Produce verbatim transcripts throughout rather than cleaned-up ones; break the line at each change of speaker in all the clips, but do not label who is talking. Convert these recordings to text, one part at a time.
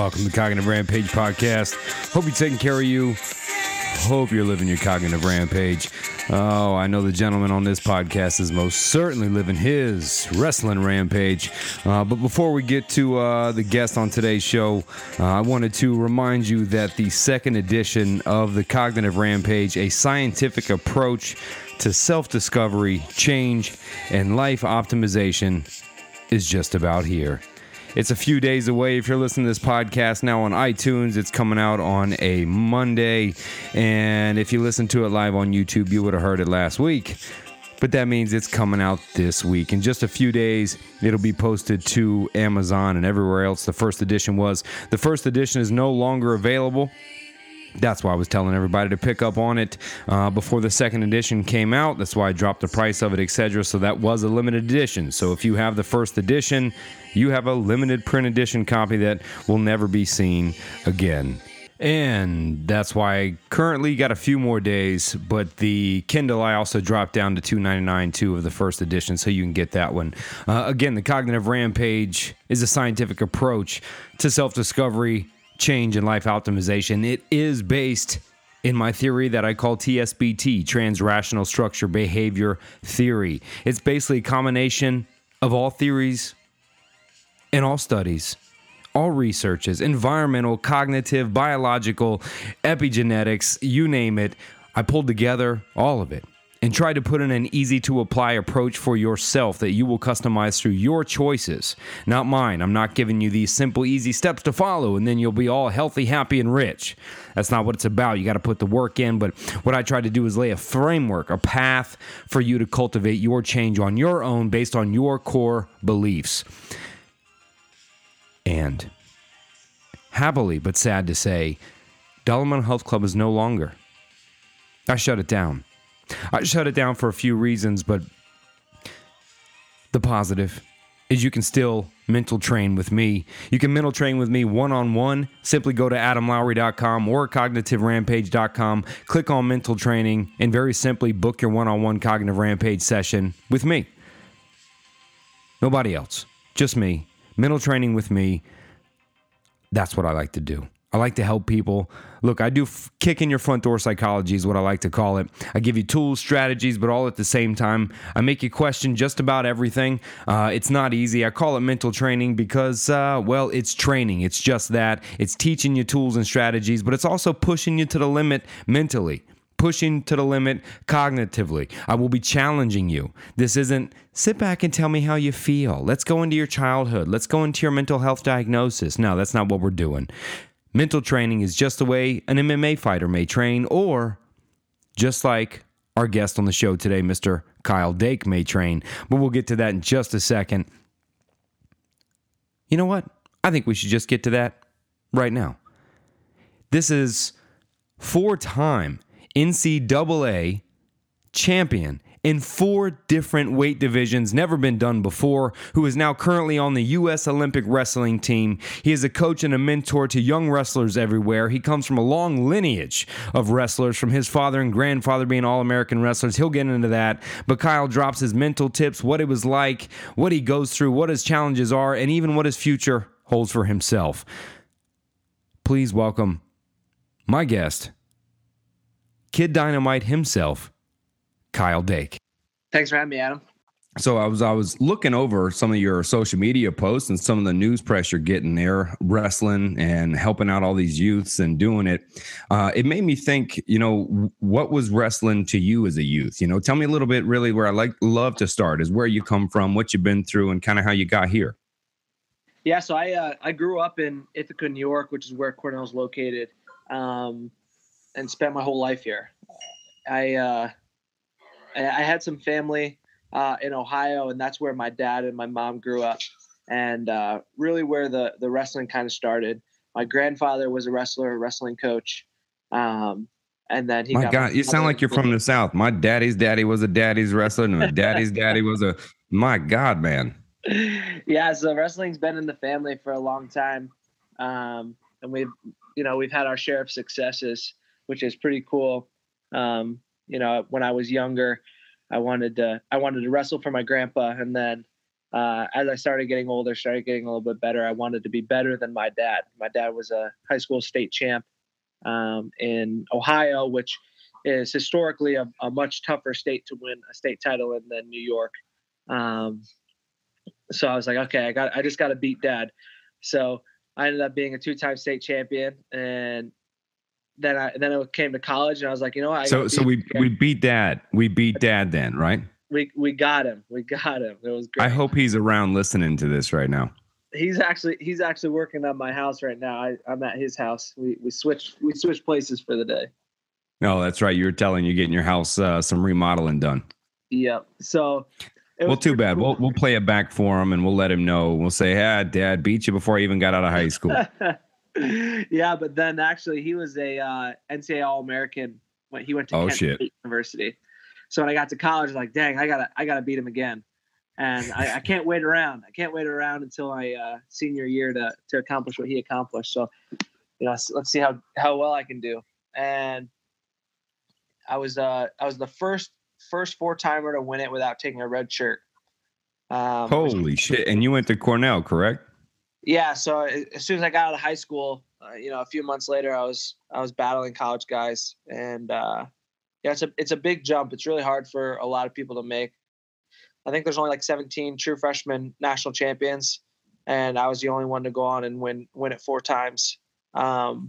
Welcome to Cognitive Rampage Podcast. Hope you're taking care of you. Hope you're living your cognitive rampage. Oh, I know the gentleman on this podcast is most certainly living his wrestling rampage. Uh, but before we get to uh, the guest on today's show, uh, I wanted to remind you that the second edition of the Cognitive Rampage, a scientific approach to self-discovery, change, and life optimization, is just about here. It's a few days away. If you're listening to this podcast now on iTunes, it's coming out on a Monday. And if you listen to it live on YouTube, you would have heard it last week. But that means it's coming out this week. In just a few days, it'll be posted to Amazon and everywhere else the first edition was. The first edition is no longer available. That's why I was telling everybody to pick up on it uh, before the second edition came out. That's why I dropped the price of it, et cetera. So that was a limited edition. So if you have the first edition, you have a limited print edition copy that will never be seen again. And that's why I currently got a few more days, but the Kindle I also dropped down to two dollars and ninety-nine cents too of the first edition, so you can get that one. Uh, again, the Cognitive Rampage is a scientific approach to self-discovery, change, and life optimization. It is based in my theory that I call T S B T, Trans-Rational Structure Behavior Theory. It's basically a combination of all theories and all studies, all researches, environmental, cognitive, biological, epigenetics, you name it. I pulled together all of it and tried to put in an easy-to-apply approach for yourself that you will customize through your choices, not mine. I'm not giving you these simple, easy steps to follow, and then you'll be all healthy, happy, and rich. That's not what it's about. You got to put the work in, but what I try to do is lay a framework, a path for you to cultivate your change on your own based on your core beliefs. And happily, but sad to say, Dollar Amount Health Club is no longer. I shut it down. I shut it down for a few reasons, but the positive is you can still mental train with me. You can mental train with me one-on-one. Simply go to adam lowry dot com or cognitive rampage dot com. Click on mental training and very simply book your one-on-one Cognitive Rampage session with me. Nobody else. Just me. Mental training with me. That's what I like to do. I like to help people. Look, I do f- kick in your front door psychology is what I like to call it. I give you tools, strategies, but all at the same time. I make you question just about everything. Uh, it's not easy. I call it mental training because, uh, well, it's training. It's just that. It's teaching you tools and strategies, but it's also pushing you to the limit mentally. Pushing to the limit cognitively. I will be challenging you. This isn't sit back and tell me how you feel. Let's go into your childhood. Let's go into your mental health diagnosis. No, that's not what we're doing. Mental training is just the way an M M A fighter may train, or just like our guest on the show today, Mister Kyle Dake, may train. But we'll get to that in just a second. You know what? I think we should just get to that right now. This is four-time N C double A champion in four different weight divisions, never been done before, who is now currently on the U S Olympic wrestling team. He is a coach and a mentor to young wrestlers everywhere. He comes from a long lineage of wrestlers, from his father and grandfather being All-American wrestlers. He'll get into that. But Kyle drops his mental tips, what it was like, what he goes through, what his challenges are, and even what his future holds for himself. Please welcome my guest, Kid Dynamite himself, Kyle Dake.
Thanks for having me, Adam.
So I was I was looking over some of your social media posts and some of the news press you're getting there, wrestling and helping out all these youths and doing it. Uh, it made me think, you know, what was wrestling to you as a youth? You know, tell me a little bit. Really, where I like love to start is where you come from, what you've been through, and kind of how you got here.
Yeah, so I uh, I grew up in Ithaca, New York, which is where Cornell's located, um, and spent my whole life here. I uh, I had some family uh, in Ohio, and that's where my dad and my mom grew up, and uh, really where the, the wrestling kind of started. My grandfather was a wrestler, a wrestling coach, um, and then he
my
got
God, you sound like you're from the South. My daddy's daddy was a daddy's wrestler, and my daddy's daddy was a, my God, man.
Yeah, so wrestling's been in the family for a long time, um, and we've, you know, we've had our share of successes, which is pretty cool. Um, you know, when I was younger, I wanted to I wanted to wrestle for my grandpa, and then uh, as I started getting older, started getting a little bit better, I wanted to be better than my dad. My dad was a high school state champ um, in Ohio, which is historically a, a much tougher state to win a state title in than New York. Um, so I was like, okay, I got, I just got to beat dad. So I ended up being a two-time state champion, and then I then it came to college, and I was like, you know what? I
so so we we beat dad. We beat dad then, right?
We we got him. We got him. It was great.
I hope he's around listening to this right now.
He's actually he's actually working on my house right now. I, I'm at his house. We we switched we switched places for the day.
No, that's right. You were telling you're getting your house uh, some remodeling done.
Yep. So.
Well, too bad. Cool. We'll we'll play it back for him, and we'll let him know. We'll say, "Ah, Dad beat you before I even got out of high school."
Yeah, but then actually, he was a uh, N C double A All-American when he went to
oh,
Kent
shit.
State University. So when I got to college, I was like, "Dang, I gotta I gotta beat him again," and I, I can't wait around. I can't wait around until my uh, senior year to to accomplish what he accomplished. So, you know, let's, let's see how how well I can do. And I was uh I was the first. first four-timer to win it without taking a red shirt. Um,
Holy
which,
shit. And you went to Cornell, correct?
Yeah. So as soon as I got out of high school, uh, you know, a few months later, I was I was battling college guys. And, uh, yeah, it's a, it's a big jump. It's really hard for a lot of people to make. I think there's only like seventeen true freshman national champions, and I was the only one to go on and win win it four times. Um,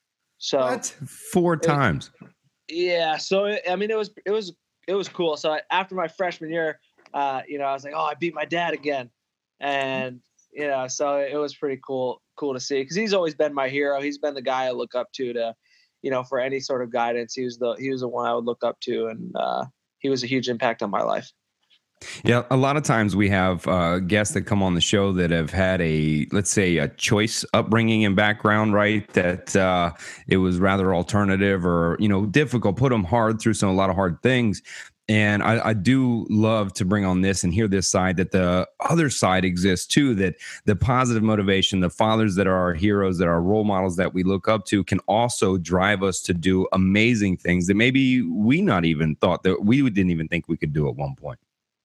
so
what? Four
it,
times?
Yeah. So, it, I mean, it was it was – it was cool. So after my freshman year, uh, you know, I was like, oh, I beat my dad again. And, you know, so it was pretty cool, cool to see, because he's always been my hero. He's been the guy I look up to, to, you know, for any sort of guidance. He was the, he was the one I would look up to. And uh, he was a huge impact on my life.
Yeah, a lot of times we have uh, guests that come on the show that have had a, let's say, a choice upbringing and background, right? That uh, it was rather alternative or, you know, difficult, put them hard through some, a lot of hard things. And I, I do love to bring on this and hear this side, that the other side exists too, that the positive motivation, the fathers that are our heroes, that are role models that we look up to, can also drive us to do amazing things that maybe we not even thought that we didn't even think we could do at one point.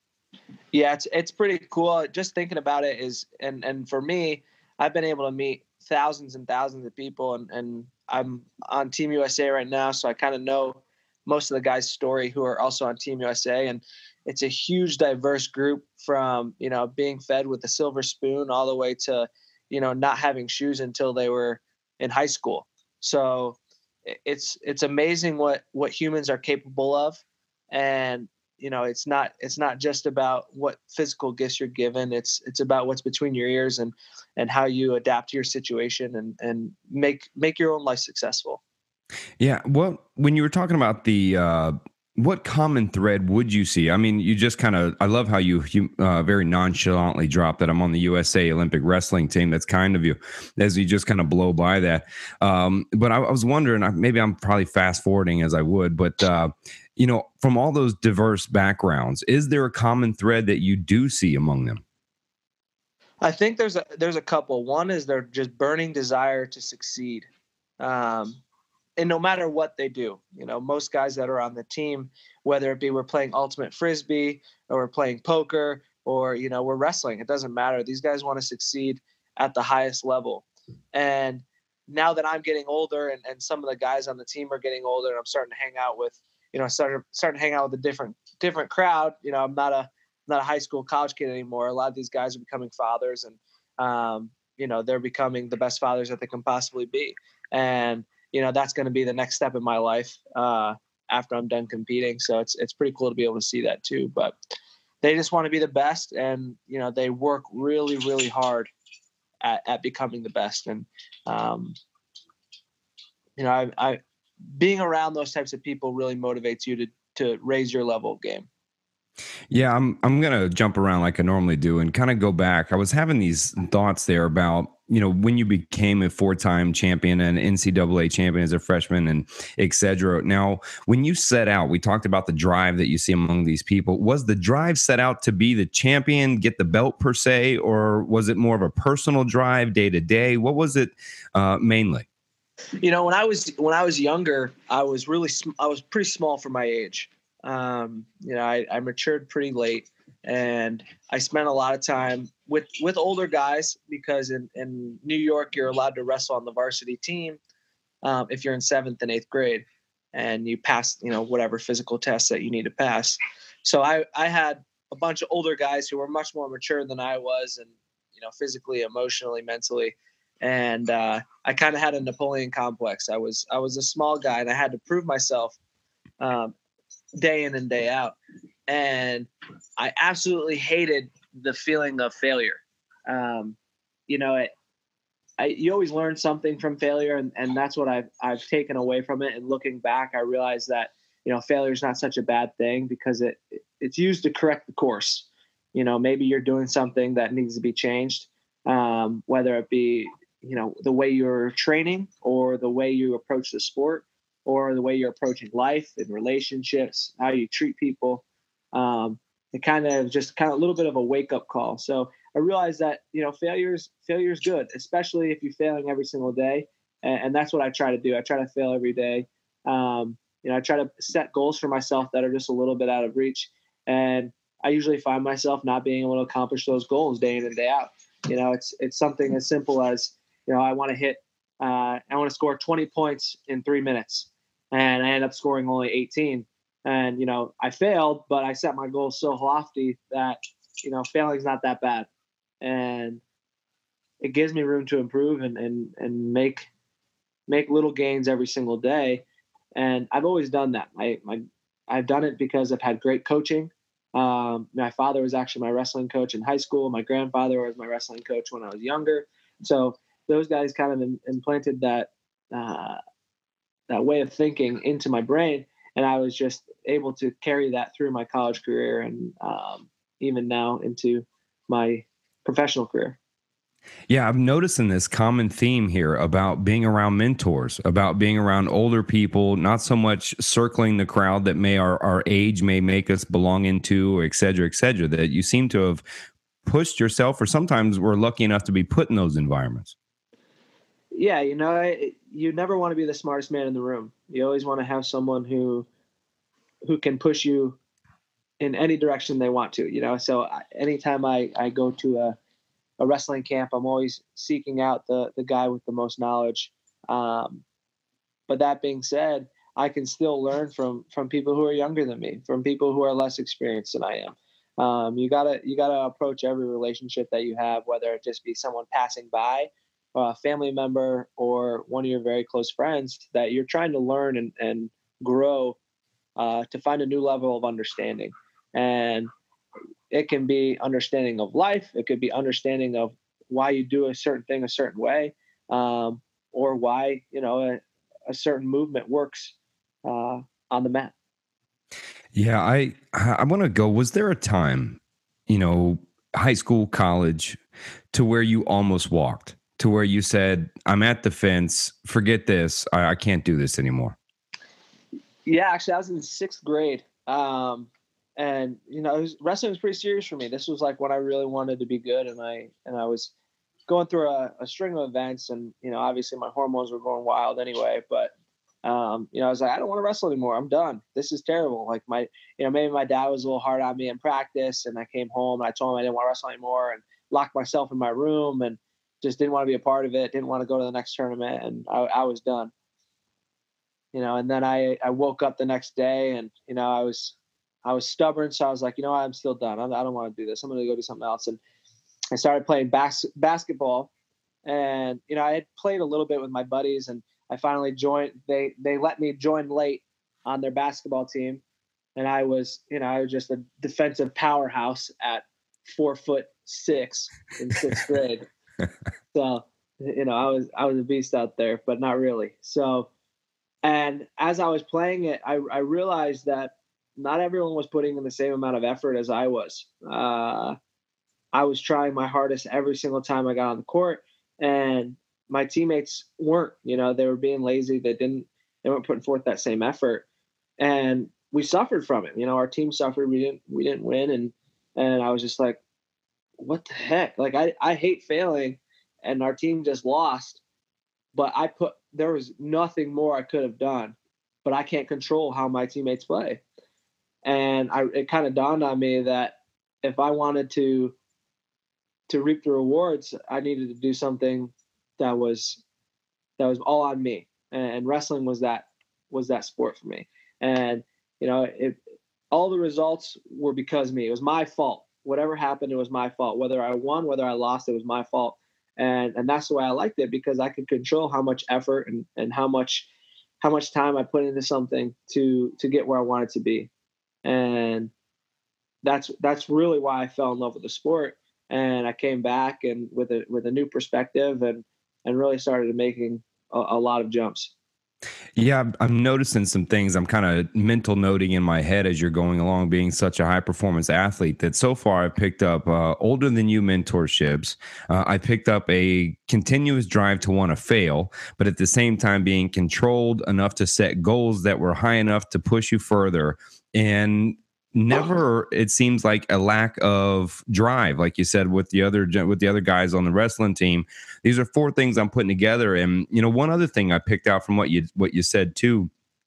Yeah, it's it's pretty cool. Just thinking about it is, and and for me, I've been able to meet thousands and thousands of people, and, and I'm on Team U S A right now, so I kind of know most of the guys' story who are also on Team U S A, and it's a huge, diverse group, from, you know, being fed with a silver spoon all the way to, you know, not having shoes until they were in high school. So it's it's amazing what what humans are capable of, and you know, it's not it's not just about what physical gifts you're given. It's it's about what's between your ears, and and how you adapt to your situation, and and make make your own life successful.
Yeah. Well, when you were talking about the uh, what common thread would you see? I mean, you just kind of, I love how you, you uh, very nonchalantly dropped that I'm on the U S A Olympic wrestling team. That's kind of you, as you just kind of blow by that. Um, but I, I was wondering, maybe I'm probably fast forwarding as I would, but uh, you know, from all those diverse backgrounds, is there a common thread that you do see among them?
I think there's a there's a couple. One is their just burning desire to succeed. Um, and no matter what they do, you know, most guys that are on the team, whether it be we're playing ultimate frisbee or we're playing poker or, you know, we're wrestling, it doesn't matter. These guys want to succeed at the highest level. And now that I'm getting older, and, and some of the guys on the team are getting older, and I'm starting to hang out with, you know, starting starting to hang out with a different different crowd. You know, I'm not a not a high school college kid anymore. A lot of these guys are becoming fathers, and um, you know, they're becoming the best fathers that they can possibly be. And you know, that's going to be the next step in my life uh, after I'm done competing. So it's it's pretty cool to be able to see that too. But they just want to be the best, and you know, they work really, really hard at, at becoming the best. And um, you know, I, I being around those types of people really motivates you to to raise your level of game.
Yeah, I'm I'm gonna jump around like I normally do and kind of go back. I was having these thoughts there about, you know, when you became a four-time champion and N C double A champion as a freshman and et cetera. Now, when you set out, we talked about the drive that you see among these people. Was the drive set out to be the champion, get the belt per se, or was it more of a personal drive day to day? What was it uh, mainly?
You know, when I was when I was younger, I was really sm- I was pretty small for my age. Um, you know, I, I matured pretty late. And I spent a lot of time with, with older guys because in, in New York, you're allowed to wrestle on the varsity team um, if you're in seventh and eighth grade and you pass, you know, whatever physical tests that you need to pass. So I, I had a bunch of older guys who were much more mature than I was, and, you know, physically, emotionally, mentally. And uh, I kind of had a Napoleon complex. I was, I was a small guy and I had to prove myself um, day in and day out. And I absolutely hated the feeling of failure. Um, you know, it, I, you always learn something from failure, and, and that's what I've, I've taken away from it. And looking back, I realized that, you know, failure is not such a bad thing because it, it's used to correct the course. You know, maybe you're doing something that needs to be changed, um, whether it be, you know, the way you're training or the way you approach the sport or the way you're approaching life and relationships, how you treat people. Um, it kind of just kind of a little bit of a wake up call. So I realized that, you know, failure's failure's good, especially if you're failing every single day. And, and that's what I try to do. I try to fail every day. Um, you know, I try to set goals for myself that are just a little bit out of reach. And I usually find myself not being able to accomplish those goals day in and day out. You know, it's, it's something as simple as, you know, I want to hit, uh, I want to score twenty points in three minutes. And I end up scoring only eighteen. And, you know, I failed, but I set my goals so lofty that, you know, failing is not that bad. And it gives me room to improve and, and, and make, make little gains every single day. And I've always done that. I, my, I've done it because I've had great coaching. Um, my father was actually my wrestling coach in high school. My grandfather was my wrestling coach when I was younger. So those guys kind of in, implanted that, uh, that way of thinking into my brain. And I was just able to carry that through my college career and um, even now into my professional career.
Yeah, I'm noticing this common theme here about being around mentors, about being around older people, not so much circling the crowd that may our, our age may make us belong into, or et cetera, et cetera, that you seem to have pushed yourself, or sometimes we're lucky enough to be put in those environments.
Yeah, you know, it, you never want to be the smartest man in the room. You always want to have someone who who can push you in any direction they want to, you know. So I, anytime I, I go to a, a wrestling camp, I'm always seeking out the the guy with the most knowledge. Um, but that being said, I can still learn from from people who are younger than me, from people who are less experienced than I am. Um, you gotta you gotta approach every relationship that you have, whether it just be someone passing by, a family member, or one of your very close friends that you're trying to learn and, and grow uh, to find a new level of understanding. And it can be understanding of life. It could be understanding of why you do a certain thing a certain way, um, or why, you know, a, a certain movement works uh, on the mat.
Yeah, I I want to go. Was there a time, you know, high school, college, to where you almost walked, to where you said, "I'm at the fence. Forget this. I, I can't do this anymore"?
Yeah, actually, I was in sixth grade, um, and you know, it was, wrestling was pretty serious for me. This was like when I really wanted to be good, and I and I was going through a, a string of events, and you know, obviously my hormones were going wild anyway. But um, you know, I was like, I don't want to wrestle anymore. I'm done. This is terrible. Like my, you know, maybe my dad was a little hard on me in practice, and I came home and I told him I didn't want to wrestle anymore, and locked myself in my room, and just didn't want to be a part of it. Didn't want to go to the next tournament, and I, I was done. You know, and then I, I woke up the next day and, you know, I was, I was stubborn. So I was like, you know, I'm still done. I'm, I don't want to do this. I'm going to go do something else. And I started playing bas- basketball, and, you know, I had played a little bit with my buddies, and I finally joined, they, they let me join late on their basketball team. And I was, you know, I was just a defensive powerhouse at four foot six in sixth grade. So, you know, I was, I was a beast out there, but not really. So, and as I was playing it, I, I realized that not everyone was putting in the same amount of effort as I was. Uh, I was trying my hardest every single time I got on the court, and my teammates weren't. You know, they were being lazy. They didn't. They weren't putting forth that same effort, and we suffered from it. You know, our team suffered. We didn't. We didn't win, and and I was just like, what the heck? Like I I hate failing, and our team just lost. But I put there was nothing more I could have done, but I can't control how my teammates play. And I it kind of dawned on me that if I wanted to to reap the rewards, I needed to do something that was that was all on me. And wrestling was that was that sport for me. And you know, it all the results were because of me. It was my fault. Whatever happened, it was my fault. Whether I won, whether I lost, it was my fault. And and that's the way I liked it, because I could control how much effort and, and how much how much time I put into something to to get where I wanted to be. And that's that's really why I fell in love with the sport. And I came back and with a with a new perspective, and and really started making a, a lot of jumps.
Yeah, I'm- I'm noticing some things. I'm kind of mental noting in my head as you're going along, being such a high performance athlete, that so far I've picked up uh, older than you mentorships. Uh, I picked up a continuous drive to want to fail, but at the same time being controlled enough to set goals that were high enough to push you further. And never, it seems like, a lack of drive, like you said with the other with the other guys on the wrestling team. These are four things I'm putting together. And you know, one other thing I picked out from what you what you said too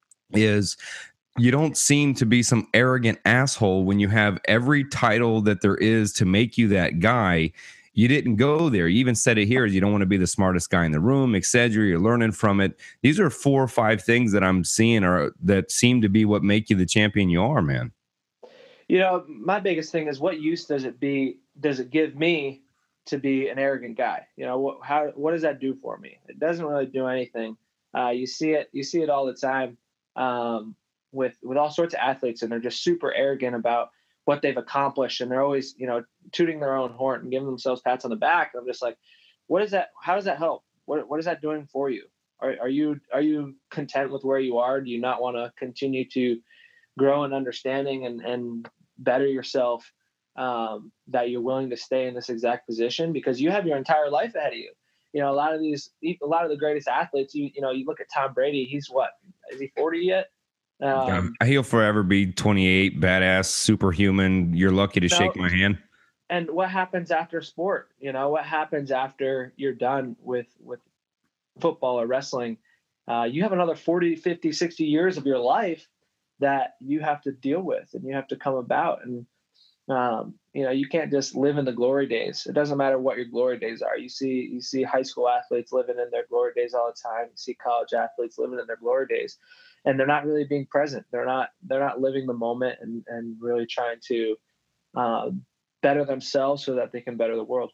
is you don't seem to be some arrogant asshole when you have every title that there is to make you that guy. You didn't go there. You even said it here: you don't want to be the smartest guy in the room, et cetera. You're learning from it. These are four or five things that I'm seeing are that seem to be what make you the champion you are, man.
You know, my biggest thing is, what use does it be? Does it give me to be an arrogant guy? You know, what, how, what does that do for me? It doesn't really do anything. Uh, you see it, you see it all the time um, with, with all sorts of athletes, and they're just super arrogant about what they've accomplished. And they're always, you know, tooting their own horn and giving themselves pats on the back. And I'm just like, what is that? How does that help? What, what is that doing for you? Are, are you, are you content with where you are? Do you not want to continue to grow in understanding and, and better yourself, um, that you're willing to stay in this exact position? Because you have your entire life ahead of you. You know, a lot of these, a lot of the greatest athletes, you, you know, you look at Tom Brady, he's what, is he forty yet?
Um, He'll forever be twenty-eight, badass, superhuman. You're lucky to
so,
shake my hand.
And what happens after sport? You know, what happens after you're done with, with football or wrestling? Uh, you have another forty, fifty, sixty years of your life that you have to deal with and you have to come about. And, um, you know, you can't just live in the glory days. It doesn't matter what your glory days are. You see, you see high school athletes living in their glory days all the time. You see college athletes living in their glory days, and they're not really being present. They're not, they're not living the moment and, and really trying to, um, better themselves so that they can better the world.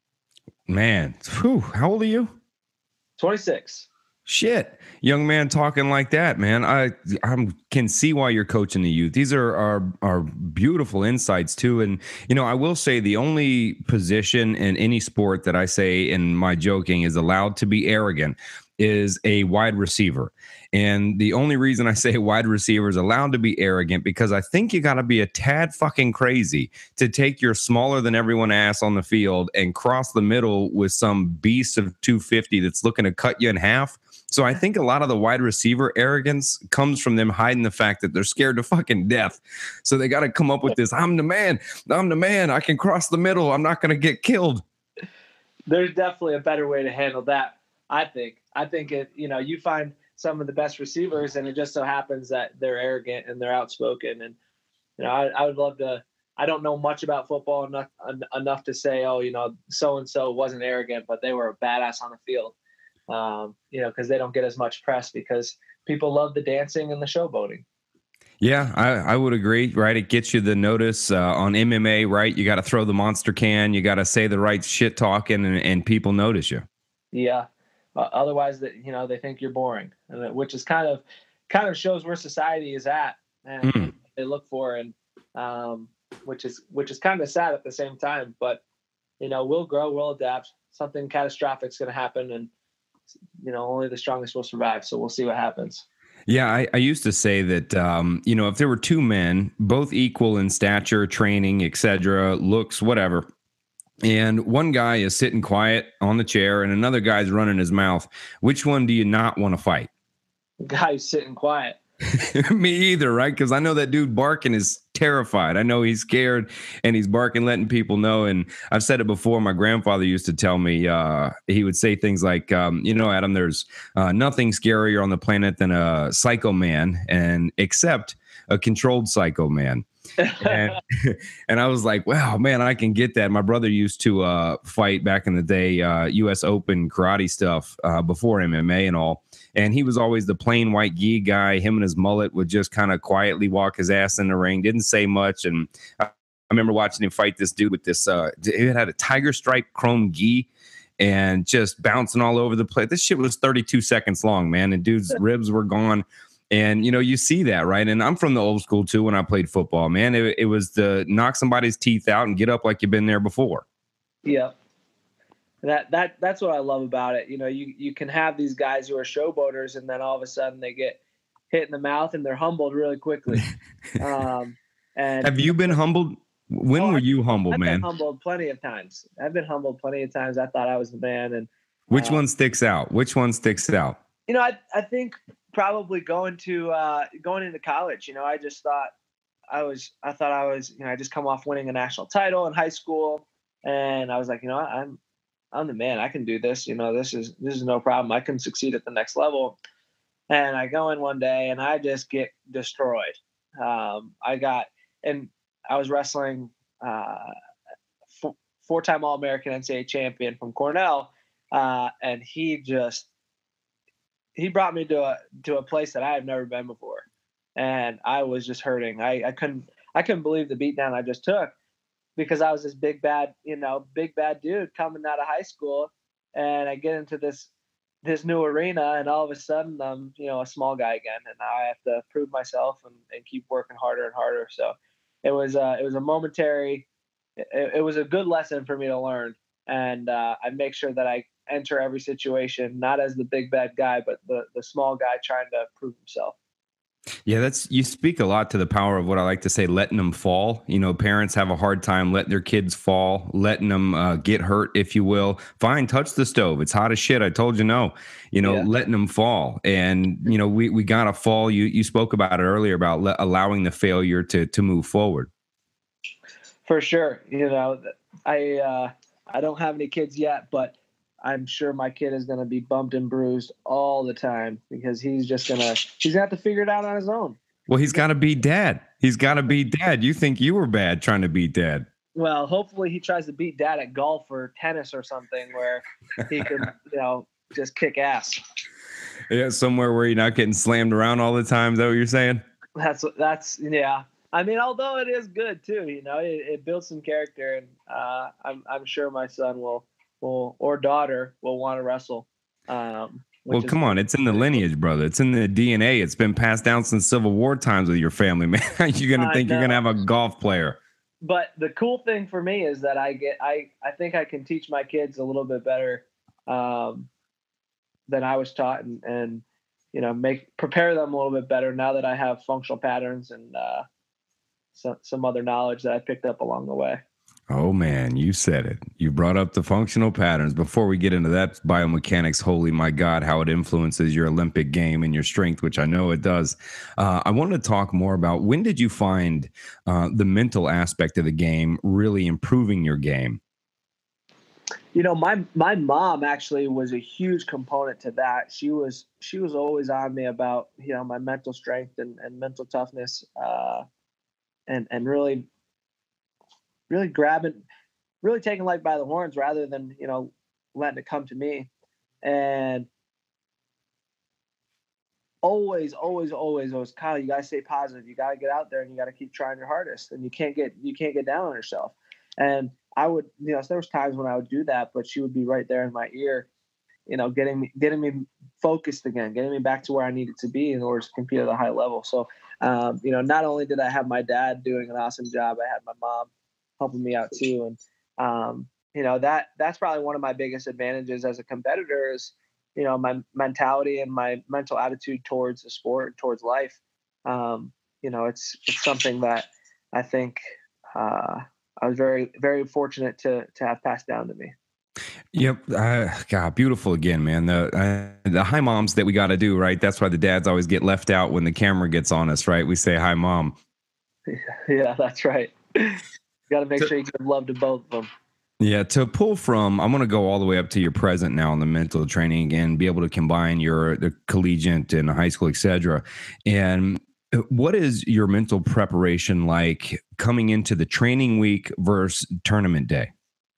Man, whew, how old are you?
twenty-six.
Shit, young man talking like that, man. I I can see why you're coaching the youth. These are, are are beautiful insights too. And you know, I will say the only position in any sport that I say in my joking is allowed to be arrogant is a wide receiver. And the only reason I say wide receiver is allowed to be arrogant because I think you got to be a tad fucking crazy to take your smaller than everyone ass on the field and cross the middle with some beast of two fifty that's looking to cut you in half. So I think a lot of the wide receiver arrogance comes from them hiding the fact that they're scared to fucking death. So they got to come up with this, I'm the man, I'm the man, I can cross the middle, I'm not going to get killed.
There's definitely a better way to handle that, I think. I think it, you know, you find some of the best receivers and it just so happens that they're arrogant and they're outspoken. And, you know, I, I would love to, I don't know much about football enough, enough to say, oh, you know, so-and-so wasn't arrogant, but they were a badass on the field. Um, you know, because they don't get as much press because people love the dancing and the showboating.
Yeah, I, I would agree, right? It gets you the notice uh, on M M A, right? You got to throw the monster can, you got to say the right shit talking, and, and people notice you.
Yeah. Uh, otherwise, that you know, they think you're boring, and that, which is kind of kind of shows where society is at and mm. what they look for, and um, which is which is kind of sad at the same time. But you know, we'll grow, we'll adapt. Something catastrophic is going to happen, and you know, only the strongest will survive. So we'll see what happens.
Yeah, I, I used to say that, um, you know, if there were two men, both equal in stature, training, et cetera, looks, whatever, and one guy is sitting quiet on the chair and another guy's running his mouth, which one do you not want to fight?
The guy who's sitting quiet.
Me either, right? Because I know that dude barking is terrified. I know he's scared and he's barking, letting people know. And I've said it before. My grandfather used to tell me, uh, he would say things like, um, you know, Adam, there's uh, nothing scarier on the planet than a psycho man, and except a controlled psycho man. And and I was like, wow, man, I can get that. My brother used to uh, fight back in the day, uh, U S Open karate stuff uh, before M M A and all. And he was always the plain white gi guy. Him and his mullet would just kind of quietly walk his ass in the ring, didn't say much. And I, I remember watching him fight this dude with this, uh, it had a tiger stripe chrome gi and just bouncing all over the place. This shit was thirty-two seconds long, man. And dude's ribs were gone. And, you know, you see that, right? And I'm from the old school, too, when I played football, man. It, it was to knock somebody's teeth out and get up like you've been there before.
Yeah. That that that's what I love about it. You know, you, you can have these guys who are showboaters, and then all of a sudden they get hit in the mouth and they're humbled really quickly. Um, and
Have you been humbled? When
oh,
were you humbled,
I've
man?
been humbled plenty of times. I've been humbled plenty of times. I thought I was the man. And
Which
uh,
one sticks out? Which one sticks out?
You know, I I think probably going to uh, going into college. You know, I just thought I was I thought I was you know I just come off winning a national title in high school, and I was like, you know, I'm I'm the man. I can do this. You know, this is this is no problem. I can succeed at the next level. And I go in one day and I just get destroyed. Um, I got and I was wrestling uh, f- four-time All-American N C double A champion from Cornell, uh, and he just he brought me to a to a place that I had never been before, and I was just hurting. I, I couldn't I couldn't believe the beatdown I just took, because I was this big bad you know big bad dude coming out of high school, and I get into this this new arena, and all of a sudden I'm you know a small guy again, and now I have to prove myself and, and keep working harder and harder. So it was uh, it was a momentary. It, it was a good lesson for me to learn, and uh, I make sure that I enter every situation not as the big bad guy, but the the small guy trying to prove himself.
Yeah, that's you speak a lot to the power of what I like to say, letting them fall. You know, parents have a hard time letting their kids fall, letting them uh, get hurt, if you will. Fine, touch the stove. It's hot as shit. I told you no. You know, yeah. Letting them fall. And, you know, we, we got to fall. You you spoke about it earlier about le- allowing the failure to to move forward.
For sure. You know, I uh, I don't have any kids yet, but I'm sure my kid is going to be bumped and bruised all the time, because he's just going to, he's going to have to figure it out on his own.
Well, he's got to beat dad. He's got to beat dad. You think you were bad trying to beat dad.
Well, hopefully he tries to beat dad at golf or tennis or something where he can, you know, just kick ass.
Yeah. Somewhere where you're not getting slammed around all the time. Is that what you're saying?
That's, that's, yeah. I mean, although it is good too, you know, it, it builds some character, and uh, I'm, I'm sure my son will, will or daughter will want to wrestle. Um,
well, come on. It's in the lineage, brother. It's in the D N A. It's been passed down since Civil War times with your family, man. You're going to think you're going to have a golf player.
But the cool thing for me is that I get, I, I think I can teach my kids a little bit better um, than I was taught, and, and, you know, make, prepare them a little bit better now that I have functional patterns and uh, some, some other knowledge that I picked up along the way.
Oh, man, you said it. You brought up the functional patterns. Before we get into that biomechanics, holy my God, how it influences your Olympic game and your strength, which I know it does. Uh, I want to talk more about, when did you find uh, the mental aspect of the game really improving your game?
You know, my my mom actually was a huge component to that. She was she was always on me about, you know, my mental strength and, and mental toughness, uh, and and really. really grabbing, really taking life by the horns rather than, you know, letting it come to me. And always, always, always, always, Kyle, you got to stay positive. You got to get out there and you got to keep trying your hardest, and you can't get, you can't get down on yourself. And I would, you know, so there was times when I would do that, but she would be right there in my ear, you know, getting me, getting me focused again, getting me back to where I needed to be in order to compete at a high level. So, um, you know, not only did I have my dad doing an awesome job, I had my mom helping me out too. And, um, you know, that, that's probably one of my biggest advantages as a competitor is, you know, my mentality and my mental attitude towards the sport, towards life. Um, you know, it's, it's something that I think, uh, I was very, very fortunate to, to have passed down to me.
Yep. Uh, God, beautiful again, man. The uh, the hi moms that we got to do, right? That's why the dads always get left out when the camera gets on us, right? We say hi, mom.
Yeah, that's right. Got to make to, sure you give love to both of them.
Yeah, to pull from, I'm going to go all the way up to your present now in the mental training and be able to combine your the collegiate and high school, et cetera. And What is your mental preparation like coming into the training week versus tournament day?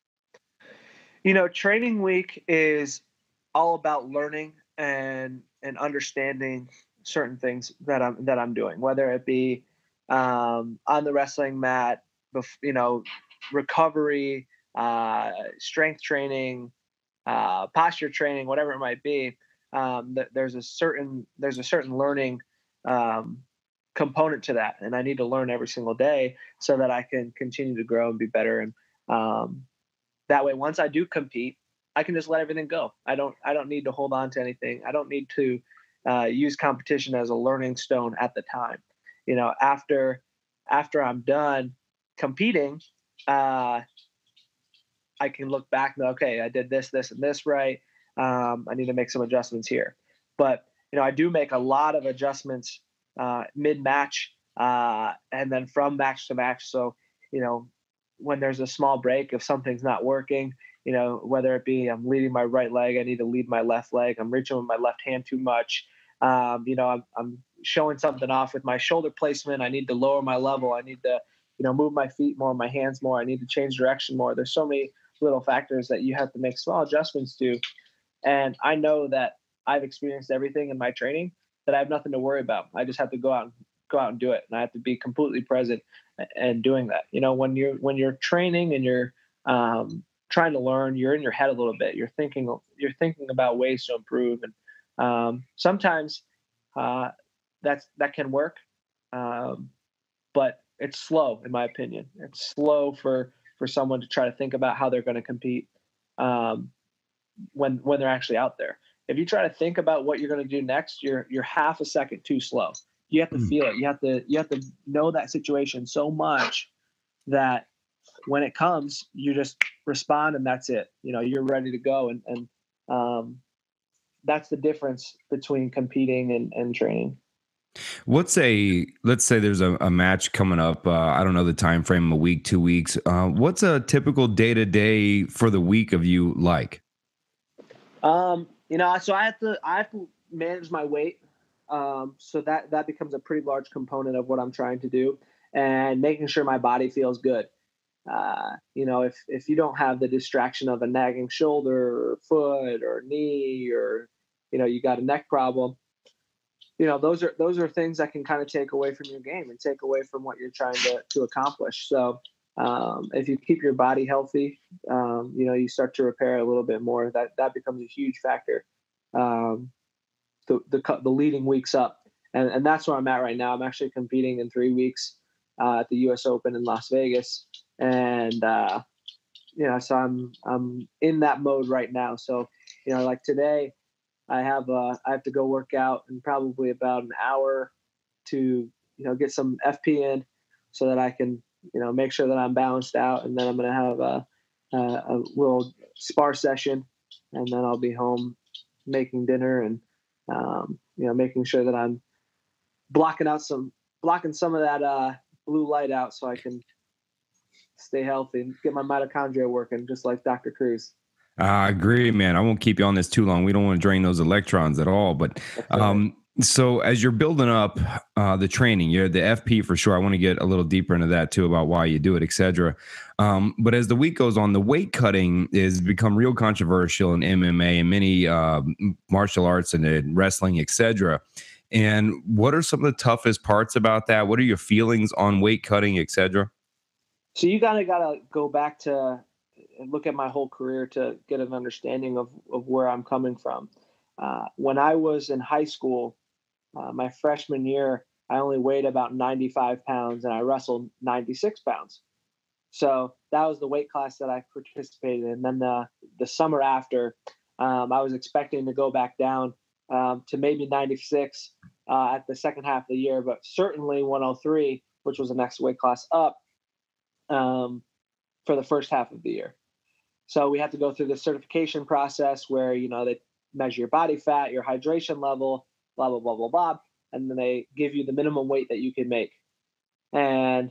You know, training week is all about learning and and understanding certain things that I'm that I'm doing, whether it be um, on the wrestling mat, bef- you know, recovery, uh, strength training, uh, posture training, whatever it might be. Um, th- there's a certain there's a certain learning um, component to that, and I need to learn every single day so that I can continue to grow and be better. And um, that way, once I do compete, I can just let everything go. I don't I don't need to hold on to anything. I don't need to uh, use competition as a learning stone at the time. You know, after after I'm done competing, uh, I can look back and okay, I did this, this, and this right. Um, I need to make some adjustments here. But you know, I do make a lot of adjustments uh, mid-match, uh, and then from match to match. So you know, when there's a small break, if something's not working, you know, whether it be I'm leading my right leg, I need to lead my left leg. I'm reaching with my left hand too much. Um, you know, I'm, I'm showing something off with my shoulder placement. I need to lower my level. I need to, you know, move my feet more, my hands more. I need to change direction more. There's so many little factors that you have to make small adjustments to. And I know that I've experienced everything in my training that I have nothing to worry about. I just have to go out and go out and do it. And I have to be completely present and doing that. You know, when you're when you're training and you're um, trying to learn, you're in your head a little bit. You're thinking you're thinking about ways to improve. And um, sometimes uh, that's that can work. Um, but it's slow in my opinion. It's slow for for someone to try to think about how they're going to compete um, when when they're actually out there. If you try to think about what you're going to do next, you're you're half a second too slow. You have to
Mm.
feel it. You have to you have to know that situation so much that when it comes, you just respond and that's it. You know, you're ready to go, and and um, that's the difference between competing and, and training.
What's a let's say there's a, a match coming up. Uh, I don't know the time frame, a week, two weeks. Uh, what's a typical day to day for the week of you like?
Um, you know, so I have to I have to manage my weight. Um, so that that becomes a pretty large component of what I'm trying to do, and making sure my body feels good. Uh, you know, if if you don't have the distraction of a nagging shoulder or foot or knee, or you know you got a neck problem, you know those are those are things that can kind of take away from your game and take away from what you're trying to to accomplish. So um, if you keep your body healthy, um, you know you start to repair a little bit more. That that becomes a huge factor. Um, the, the the leading weeks up, and and that's where I'm at right now. I'm actually competing in three weeks uh, at the U S Open in Las Vegas, and uh, you know, so I'm I'm in that mode right now. So you know, like today, I have uh, I have to go work out in probably about an hour to you know get some F P in, so that I can you know make sure that I'm balanced out, and then I'm gonna have a a, a little spar session, and then I'll be home making dinner and um, you know making sure that I'm blocking out some blocking some of that uh, blue light out so I can stay healthy and get my mitochondria working just like Doctor Cruz.
I agree, man. I won't keep you on this too long. We don't want to drain those electrons at all. But
That's right.
um, so as you're building up uh, the training, you're the F P for sure. I want to get a little deeper into that too about why you do it, et cetera. Um, but as the week goes on, the weight cutting is become real controversial in M M A and many uh, martial arts and uh, wrestling, et cetera. And what are some of the toughest parts about that? What are your feelings on weight cutting, et cetera?
So you kind of got to go back to and look at my whole career to get an understanding of, of where I'm coming from. Uh, when I was in high school, uh, my freshman year, I only weighed about ninety-five pounds and I wrestled ninety-six pounds. So that was the weight class that I participated in. And then the, the summer after, um, I was expecting to go back down um, to maybe ninety-six uh, at the second half of the year, but certainly one oh three, which was the next weight class up um, for the first half of the year. So we have to go through the certification process where, you know, they measure your body fat, your hydration level, blah, blah, blah, blah, blah. And then they give you the minimum weight that you can make. And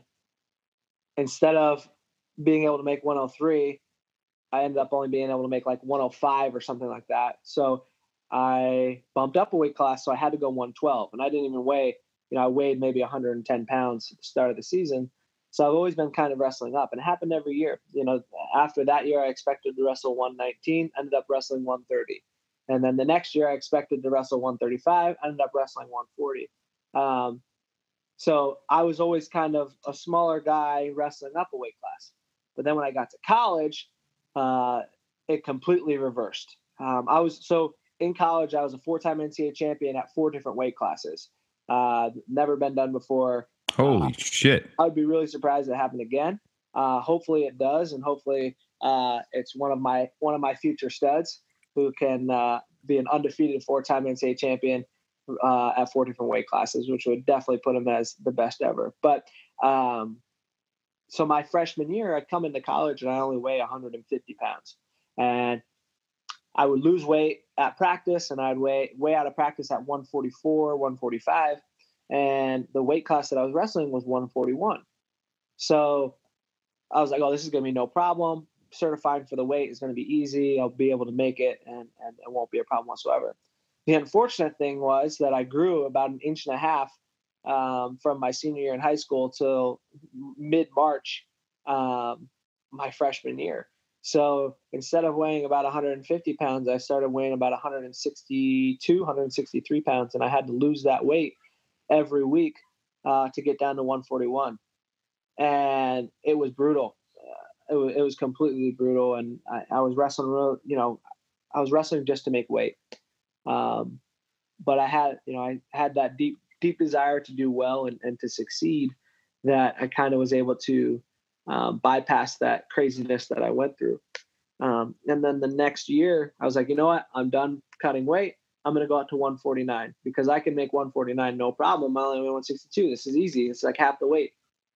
instead of being able to make one oh three, I ended up only being able to make like one oh five or something like that. So I bumped up a weight class. So I had to go one twelve. And I didn't even weigh you know, I weighed maybe one hundred ten pounds at the start of the season. So I've always been kind of wrestling up, and it happened every year. You know, after that year, I expected to wrestle one nineteen, ended up wrestling one thirty. And then the next year, I expected to wrestle one thirty-five, ended up wrestling one forty. Um, so I was always kind of a smaller guy wrestling up a weight class. But then when I got to college, uh, it completely reversed. Um, I was so in college, I was a four-time N C A A champion at four different weight classes. Uh, never been done before.
Holy
uh,
shit.
I would be really surprised if it happened again. Uh, hopefully it does. And hopefully uh, it's one of my, one of my future studs who can uh, be an undefeated four-time N C A A champion uh, at four different weight classes, which would definitely put him as the best ever. But um, so my freshman year, I'd come into college and I only weigh one hundred fifty pounds. And I would lose weight at practice, and I'd weigh, weigh out of practice at one forty-four, one forty-five. And the weight class that I was wrestling was one forty-one. So I was like, oh, this is going to be no problem. Certifying for the weight is going to be easy. I'll be able to make it, and, and it won't be a problem whatsoever. The unfortunate thing was that I grew about an inch and a half um, from my senior year in high school till mid-March, um, my freshman year. So instead of weighing about one hundred fifty pounds, I started weighing about one hundred sixty-two, one hundred sixty-three pounds, and I had to lose that weight every week uh, to get down to one forty-one. And it was brutal. Uh, it, was, it was completely brutal. And I, I was wrestling, real, you know, I was wrestling just to make weight. Um, but I had, you know, I had that deep, deep desire to do well and, and to succeed, that I kind of was able to um, bypass that craziness that I went through. Um, and then the next year I was like, you know what, I'm done cutting weight. I'm going to go out to one forty-nine because I can make one forty-nine no problem. I only weigh one sixty-two. This is easy. It's like half the weight.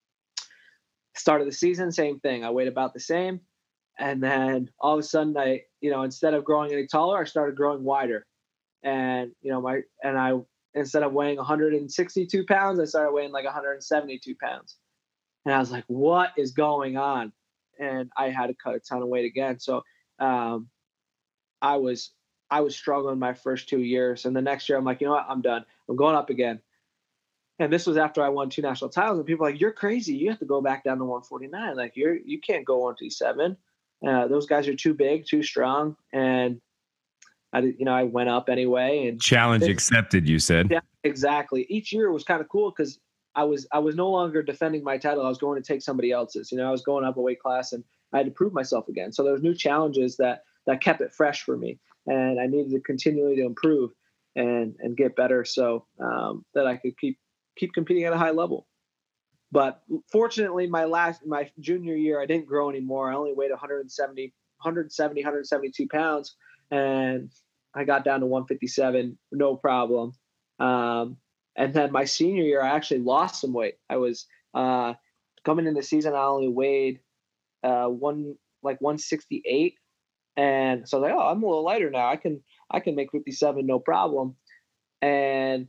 Start of the season, same thing. I weighed about the same. And then all of a sudden I, you know, instead of growing any taller, I started growing wider. And, you know, my, and I, instead of weighing one hundred sixty-two pounds, I started weighing like one hundred seventy-two pounds. And I was like, what is going on? And I had to cut a ton of weight again. So um, I was, I was struggling my first two years. And the next year I'm like, you know what, I'm done. I'm going up again. And this was after I won two national titles, and people were like, you're crazy. You have to go back down to one forty-nine. Like you're, you can't go one thirty-seven. Uh, those guys are too big, too strong. And I, you know, I went up anyway. And
challenge it, accepted, you said.
Yeah, exactly. Each year was kind of cool because I was, I was no longer defending my title. I was going to take somebody else's. You know, I was going up a weight class, and I had to prove myself again. So there was new challenges that that kept it fresh for me, and I needed to continually to improve and and get better so um, that I could keep keep competing at a high level. But fortunately, my last my junior year, I didn't grow anymore. I only weighed one seventy, one seventy, one seventy-two pounds, and I got down to one fifty-seven, no problem. Um, and then my senior year, I actually lost some weight. I was uh, coming into the season, I only weighed uh, one like one sixty-eight, and so I was like, oh, I'm a little lighter now. I can I can make fifty-seven, no problem. And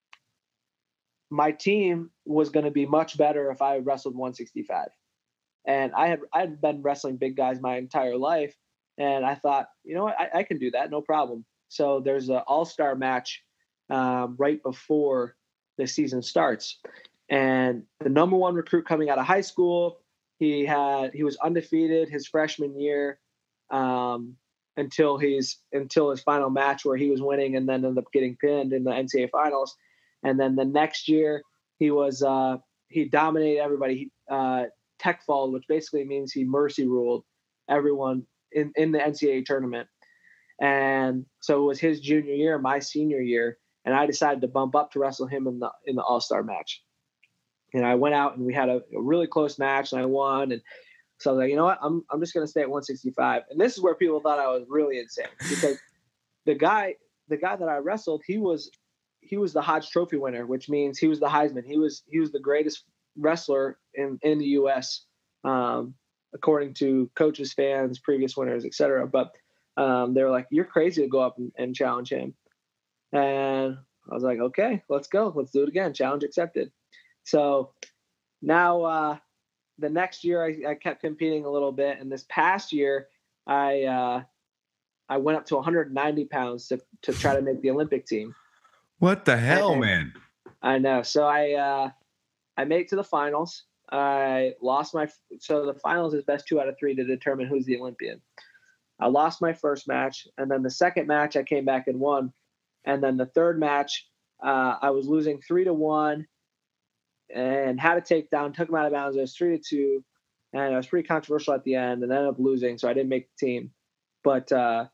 my team was going to be much better if I wrestled one sixty-five. And I had I had been wrestling big guys my entire life, and I thought, you know what, I, I can do that, no problem. So there's an all-star match um, right before the season starts, and the number one recruit coming out of high school, he had he was undefeated his freshman year um, until he's until his final match where he was winning and then ended up getting pinned in the N C A A finals. And then the next year he was uh, he dominated everybody. He, uh, tech fall, which basically means he mercy ruled everyone in, in the N C A A tournament. And so it was his junior year, my senior year, and I decided to bump up to wrestle him in the in the all-star match. And I went out and we had a, a really close match, and I won. And so I was like, you know what, I'm I'm just gonna stay at one sixty-five. And this is where people thought I was really insane, because the guy the guy that I wrestled, he was he was the Hodge Trophy winner, which means he was the Heisman. He was he was the greatest wrestler in, in the U S, um, according to coaches, fans, previous winners, et cetera. But um, they were like, you're crazy to go up and, and challenge him. And I was like, okay, let's go. Let's do it again. Challenge accepted. So now uh, the next year I, I kept competing a little bit. And this past year, I uh, I went up to one hundred ninety pounds to, to try to make the Olympic team.
What the hell,
and,
man?
I know. So I uh, I made it to the finals. I lost my so the finals is best two out of three to determine who's the Olympian. I lost my first match, and then the second match I came back and won, and then the third match uh, I was losing three to one, and had a takedown, took him out of bounds. It was three to two, and it was pretty controversial at the end, and ended up losing, so I didn't make the team. But uh,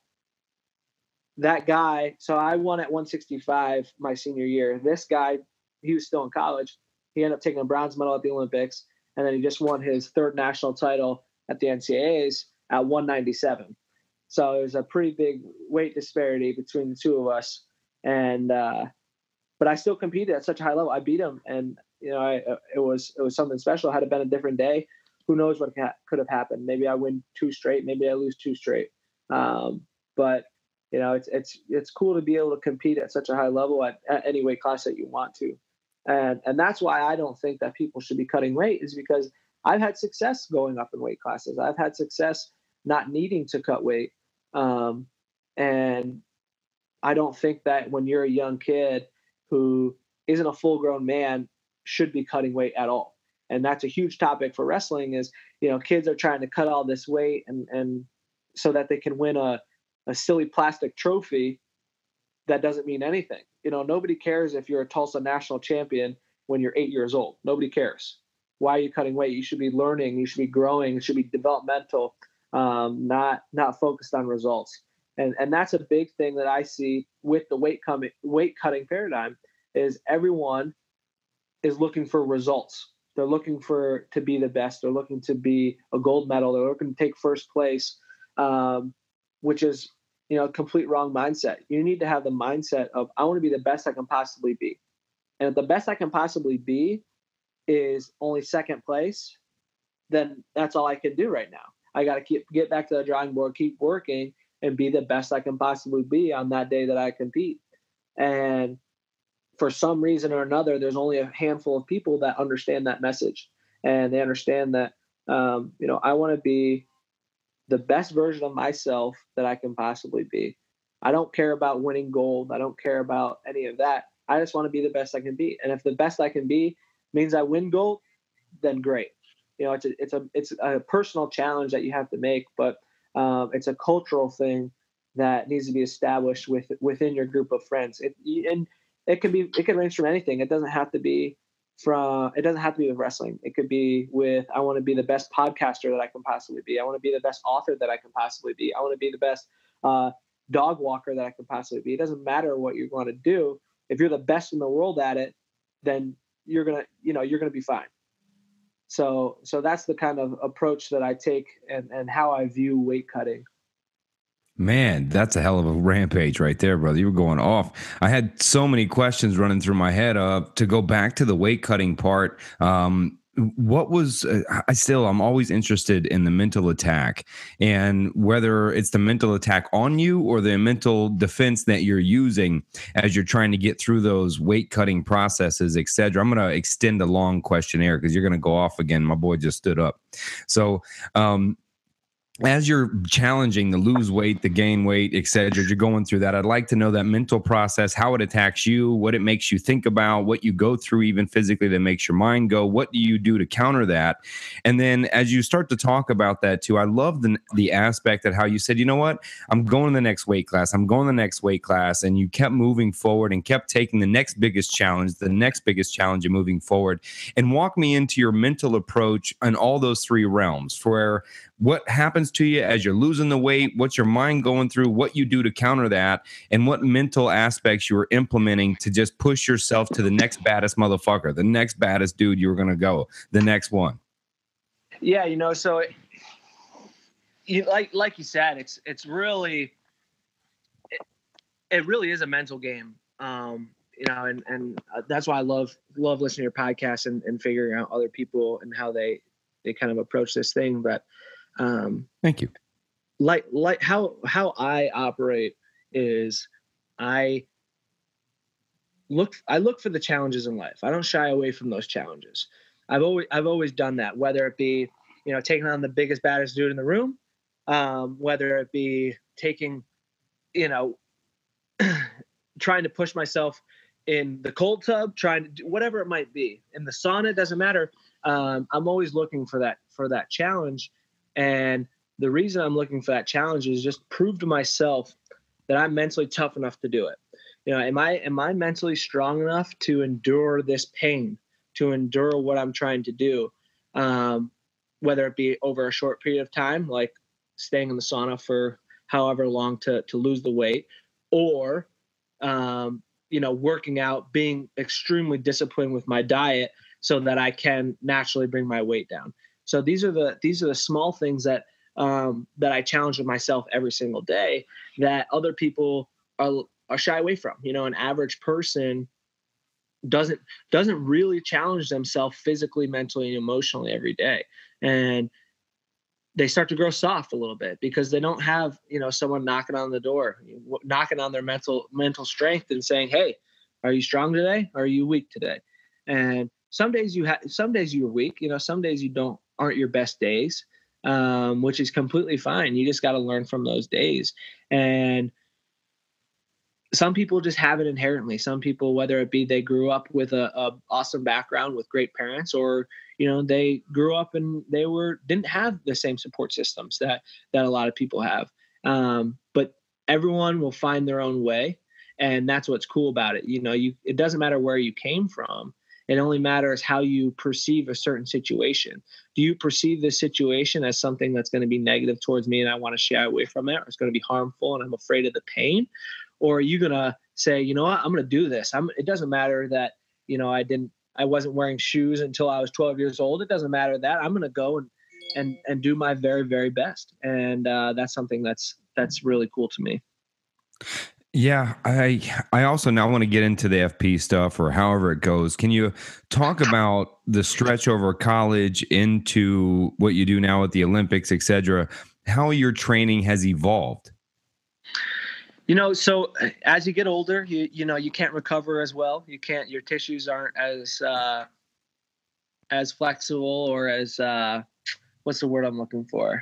that guy, so I won at one sixty-five my senior year. This guy, he was still in college. He ended up taking a bronze medal at the Olympics, and then he just won his third national title at the N C A As at one ninety-seven. So there's a pretty big weight disparity between the two of us. And uh, but I still competed at such a high level. I beat him, and you know, I, it was it was something special. Had it been a different day, who knows what could have happened? Maybe I win two straight. Maybe I lose two straight. Um, but you know, it's it's it's cool to be able to compete at such a high level at, at any weight class that you want to. And and that's why I don't think that people should be cutting weight, is because I've had success going up in weight classes. I've had success not needing to cut weight. Um, and I don't think that when you're a young kid who isn't a full grown man should be cutting weight at all. And that's a huge topic for wrestling is, you know, kids are trying to cut all this weight and, and so that they can win a, a silly plastic trophy that doesn't mean anything. You know, nobody cares if you're a Tulsa national champion when you're eight years old. Nobody cares. Why are you cutting weight? You should be learning. You should be growing. It should be developmental, um, not not focused on results. And and that's a big thing that I see with the weight coming weight cutting paradigm is everyone is looking for results. They're looking for to be the best. They're looking to be a gold medal. They're looking to take first place, um, which is, you know, a complete wrong mindset. You need to have the mindset of, I want to be the best I can possibly be. And if the best I can possibly be is only second place, then that's all I can do right now. I got to keep get back to the drawing board, keep working, and be the best I can possibly be on that day that I compete. And for some reason or another, there's only a handful of people that understand that message. And they understand that, um, you know, I want to be the best version of myself that I can possibly be. I don't care about winning gold. I don't care about any of that. I just want to be the best I can be. And if the best I can be means I win gold, then great. You know, it's a, it's a, it's a personal challenge that you have to make, but um, it's a cultural thing that needs to be established with within your group of friends. It, and it could be, it could range from anything. It doesn't have to be from, it doesn't have to be with wrestling. It could be with, I want to be the best podcaster that I can possibly be. I want to be the best author that I can possibly be. I want to be the best uh, dog walker that I can possibly be. It doesn't matter what you're going to do. If you're the best in the world at it, then you're going to, you know, you're going to be fine. So, so that's the kind of approach that I take and, and how I view weight cutting.
Man, that's a hell of a rampage right there, brother. You were going off. I had so many questions running through my head. Uh, to go back to the weight cutting part, um, what was uh, I still I'm always interested in the mental attack and whether it's the mental attack on you or the mental defense that you're using as you're trying to get through those weight cutting processes, et cetera. I'm going to extend a long questionnaire because you're going to go off again. My boy just stood up. So, um, as you're challenging the lose weight, the gain weight, et cetera, you're going through that. I'd like to know that mental process, how it attacks you, what it makes you think about, what you go through even physically that makes your mind go. What do you do to counter that? And then as you start to talk about that too, I love the, the aspect that how you said, you know what, I'm going to the next weight class. I'm going to the next weight class. And you kept moving forward and kept taking the next biggest challenge, the next biggest challenge and moving forward. And walk me into your mental approach in all those three realms for what happens to you as you're losing the weight, what's your mind going through, what you do to counter that, and what mental aspects you're implementing to just push yourself to the next baddest motherfucker, the next baddest dude you're going to go, the next one.
Yeah, you know, so it, you, like like you said, it's it's really it, it really is a mental game. Um, you know, and and that's why I love love listening to your podcast and, and figuring out other people and how they they kind of approach this thing, but. Um,
Thank you.
Like, like how, how I operate is I look, I look for the challenges in life. I don't shy away from those challenges. I've always, I've always done that, whether it be, you know, taking on the biggest, baddest dude in the room, um, whether it be taking, you know, trying to push myself in the cold tub, trying to do whatever it might be. In the sauna, it doesn't matter. Um, I'm always looking for that for that challenge. And the reason I'm looking for that challenge is just prove to myself that I'm mentally tough enough to do it. You know, am I am I mentally strong enough to endure this pain, to endure what I'm trying to do, um, whether it be over a short period of time, like staying in the sauna for however long to to lose the weight, or um, you know, working out, being extremely disciplined with my diet so that I can naturally bring my weight down. So these are the these are the small things that um, that I challenge with myself every single day that other people are are shy away from. You know, an average person doesn't doesn't really challenge themselves physically, mentally, and emotionally every day. And they start to grow soft a little bit because they don't have, you know, someone knocking on the door, knocking on their mental mental strength and saying, "Hey, are you strong today? Or are you weak today?" And some days you have, some days you're weak. You know, some days you don't aren't your best days, um, which is completely fine. You just got to learn from those days. And some people just have it inherently. Some people, whether it be they grew up with a, a awesome background with great parents, or you know they grew up and they were didn't have the same support systems that that a lot of people have. Um, but everyone will find their own way, and that's what's cool about it. You know, you it doesn't matter where you came from. It only matters how you perceive a certain situation. Do you perceive this situation as something that's going to be negative towards me and I want to shy away from it, or it's going to be harmful and I'm afraid of the pain? Or are you going to say, you know what, I'm going to do this. I'm, it doesn't matter that, you know, I didn't, I wasn't wearing shoes until I was twelve years old. It doesn't matter that I'm going to go and, and, and do my very, very best. And uh, that's something that's, that's really cool to me.
Yeah, I I also now want to get into the F P stuff or however it goes. Can you talk about the stretch over college into what you do now at the Olympics, et cetera, how your training has evolved?
You know, so as you get older, you you know, you can't recover as well. You can't, your tissues aren't as uh, as flexible or as uh, what's the word I'm looking for?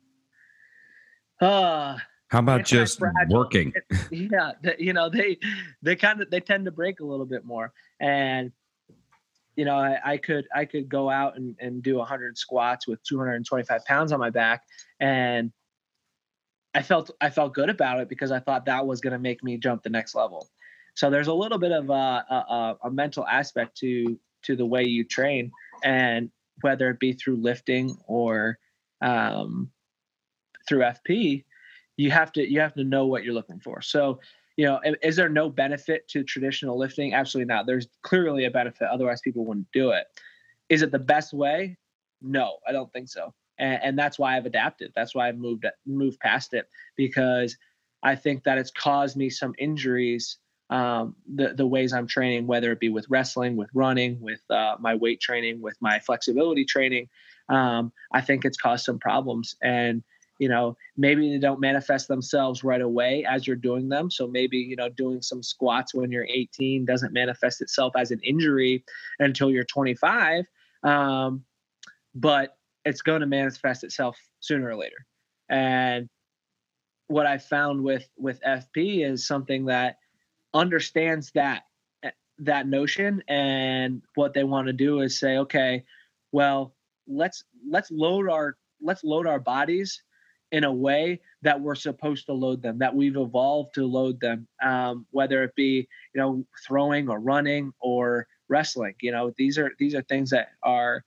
Uh
How about just working?
Yeah, you know, they they kind of they tend to break a little bit more. And you know, I, I could I could go out and, and do one hundred squats with two hundred twenty-five pounds on my back, and I felt I felt good about it because I thought that was going to make me jump the next level. So there's a little bit of a, a, a mental aspect to to the way you train, and whether it be through lifting or um, through F P, you have to you have to know what you're looking for. So, you know, is there no benefit to traditional lifting? Absolutely not. There's clearly a benefit. Otherwise, people wouldn't do it. Is it the best way? No, I don't think so. And, and that's why I've adapted. That's why I've moved moved past it, because I think that it's caused me some injuries. Um, the the ways I'm training, whether it be with wrestling, with running, with uh, my weight training, with my flexibility training, um, I think it's caused some problems. And you know, maybe they don't manifest themselves right away as you're doing them. So maybe, you know, doing some squats when you're eighteen doesn't manifest itself as an injury until you're twenty-five. Um, but it's going to manifest itself sooner or later. And what I found with, with F P is something that understands that, that notion. And what they want to do is say, okay, well, let's, let's load our, let's load our bodies in a way that we're supposed to load them, that we've evolved to load them, um, whether it be, you know, throwing or running or wrestling. You know, these are these are things that are,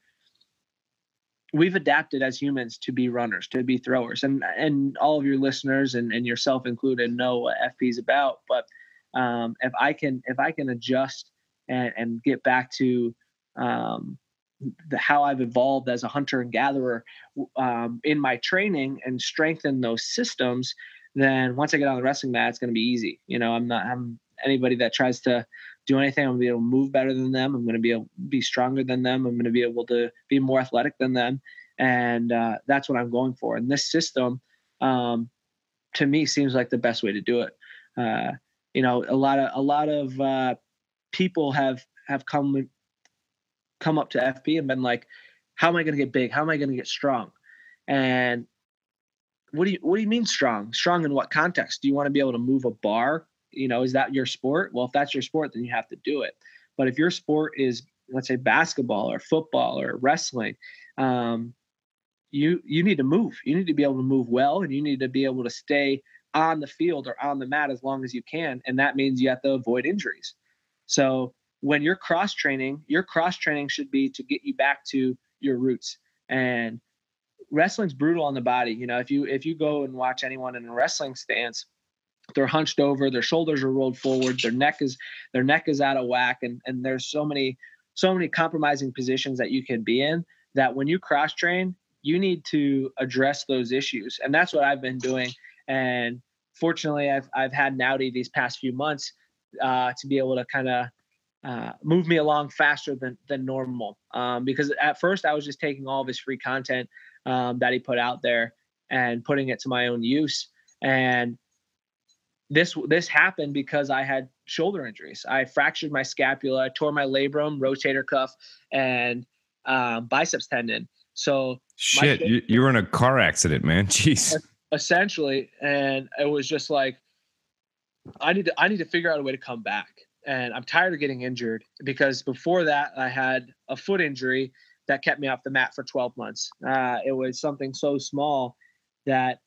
we've adapted as humans to be runners, to be throwers. And and all of your listeners and, and yourself included know what F P is about. But um, if I can if I can adjust and, and get back to um, the, how I've evolved as a hunter and gatherer um, in my training and strengthen those systems, then once I get on the wrestling mat, it's going to be easy. You know, I'm not, I'm anybody that tries to do anything, I'm going to be able to move better than them. I'm going to be able to be stronger than them. I'm going to be able to be more athletic than them. And uh, that's what I'm going for. And this system, um, to me, seems like the best way to do it. Uh, you know, a lot of, a lot of uh, people have, have come come up to F P and been like, how am I going to get big? How am I going to get strong? And what do you, what do you mean strong? Strong in what context? Do you want to be able to move a bar You know, is that your sport? Well, if that's your sport, then you have to do it. But if your sport is, let's say, basketball or football or wrestling, um, you you need to move. You need to be able to move well, and you need to be able to stay on the field or on the mat as long as you can. And that means you have to avoid injuries. So when you're cross training, your cross training should be to get you back to your roots. And wrestling's brutal on the body. You know, if you if you go and watch anyone in a wrestling stance, they're hunched over, their shoulders are rolled forward, their neck is their neck is out of whack, and and there's so many so many compromising positions that you can be in, that when you cross train, you need to address those issues. And that's what I've been doing. And fortunately, I've I've had Nowdy these past few months uh, to be able to kind of uh, move me along faster than than normal. Um, because at first I was just taking all of his free content um, that he put out there and putting it to my own use. And this this happened because I had shoulder injuries. I fractured my scapula, tore my labrum, rotator cuff, and um, biceps tendon. So
shit, you, you were in a car accident, man. Jeez.
Essentially, and it was just like, I need to I need to figure out a way to come back. And I'm tired of getting injured, because before that I had a foot injury that kept me off the mat for twelve months. Uh, it was something so small that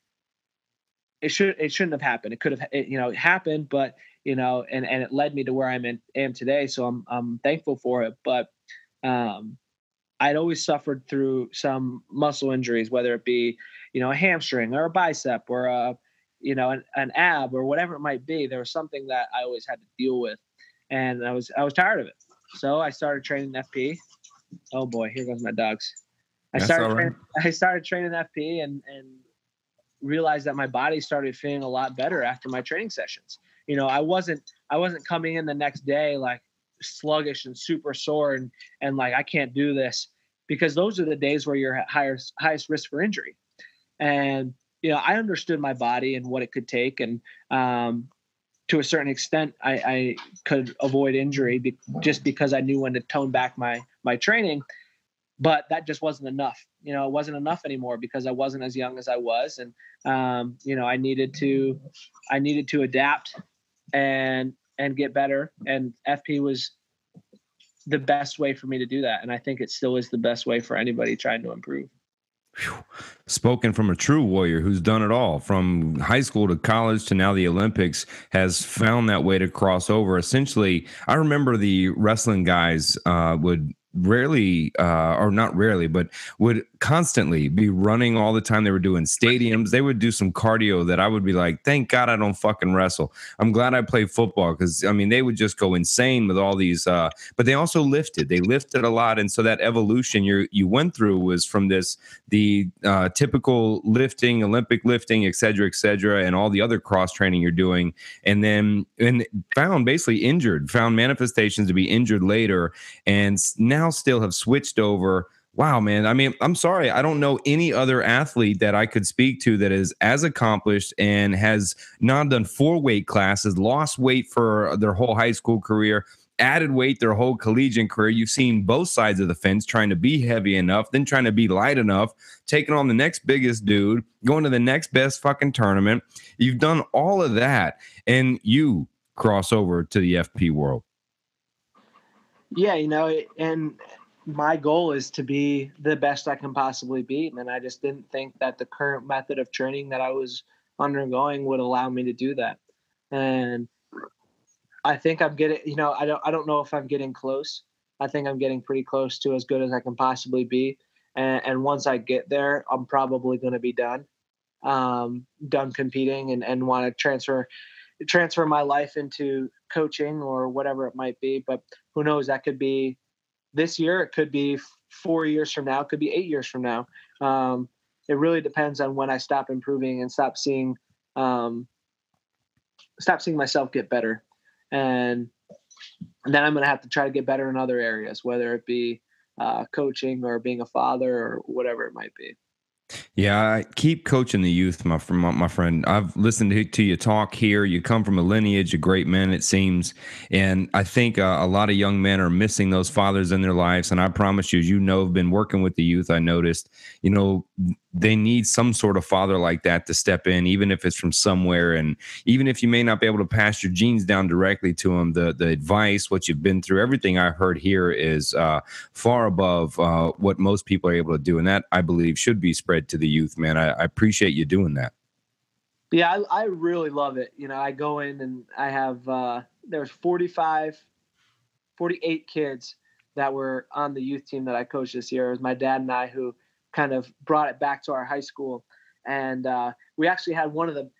it should it shouldn't have happened. It could have it, you know it happened, but you know, and and it led me to where I'm in, am today. So I'm I'm thankful for it. But um, I'd always suffered through some muscle injuries, whether it be, you know, a hamstring or a bicep or a, you know, an, an ab or whatever it might be. There was something that I always had to deal with, and I was I was tired of it. So I started training F P. Oh boy, here goes my dogs. I
That's
started
all right.
training, I started training F P and and realized that my body started feeling a lot better after my training sessions. You know, I wasn't I wasn't coming in the next day like sluggish and super sore and and like I can't do this, because those are the days where you're at highest highest risk for injury. And you know, I understood my body and what it could take, and um, to a certain extent, I, I could avoid injury be, just because I knew when to tone back my my training. But that just wasn't enough. You know, it wasn't enough anymore, because I wasn't as young as I was, and um, you know, I needed to I needed to adapt and and get better. And F P was the best way for me to do that, and I think it still is the best way for anybody trying to improve.
Whew. Spoken from a true warrior who's done it all, from high school to college to now the Olympics, has found that way to cross over. Essentially, I remember the wrestling guys uh, would rarely, uh, or not rarely, but would constantly be running all the time. They were doing stadiums. They would do some cardio that I would be like, thank God I don't fucking wrestle. I'm glad I play football, because, I mean, they would just go insane with all these, uh, but they also lifted. They lifted a lot. And so that evolution you you went through was from this, the uh, typical lifting, Olympic lifting, et cetera, et cetera, and all the other cross training you're doing. And then and found basically injured, found manifestations to be injured later, and now still have switched over. Wow, man. I mean, I'm sorry. I don't know any other athlete that I could speak to that is as accomplished and has not done four weight classes, lost weight for their whole high school career, added weight their whole collegiate career. You've seen both sides of the fence, trying to be heavy enough, then trying to be light enough, taking on the next biggest dude, going to the next best fucking tournament. You've done all of that, and you cross over to the F P world.
Yeah, you know, and my goal is to be the best I can possibly be. And I just didn't think that the current method of training that I was undergoing would allow me to do that. And I think I'm getting, you know, I don't, I don't know if I'm getting close. I think I'm getting pretty close to as good as I can possibly be. And, and once I get there, I'm probably going to be done, um, done competing and, and want to transfer, transfer my life into coaching or whatever it might be. But who knows, that could be this year. It could be four years from now. It could be eight years from now. Um, it really depends on when I stop improving and stop seeing, um, stop seeing myself get better. And then I'm going to have to try to get better in other areas, whether it be uh, coaching or being a father or whatever it might be.
Yeah, I keep coaching the youth, my, my, my friend. I've listened to, to you talk here. You come from a lineage of great men, it seems. And I think uh, a lot of young men are missing those fathers in their lives. And I promise you, you know, I've been working with the youth. I noticed, you know, they need some sort of father like that to step in, even if it's from somewhere. And even if you may not be able to pass your genes down directly to them, the the advice, what you've been through, everything I've heard here is uh, far above uh, what most people are able to do. And that, I believe, should be spread to the youth, man. I, I appreciate you doing that.
Yeah, I, I really love it. You know, I go in and I have, uh, there's forty-five, forty-eight kids that were on the youth team that I coached this year. It was my dad and I who kind of brought it back to our high school. And uh, we actually had one of the,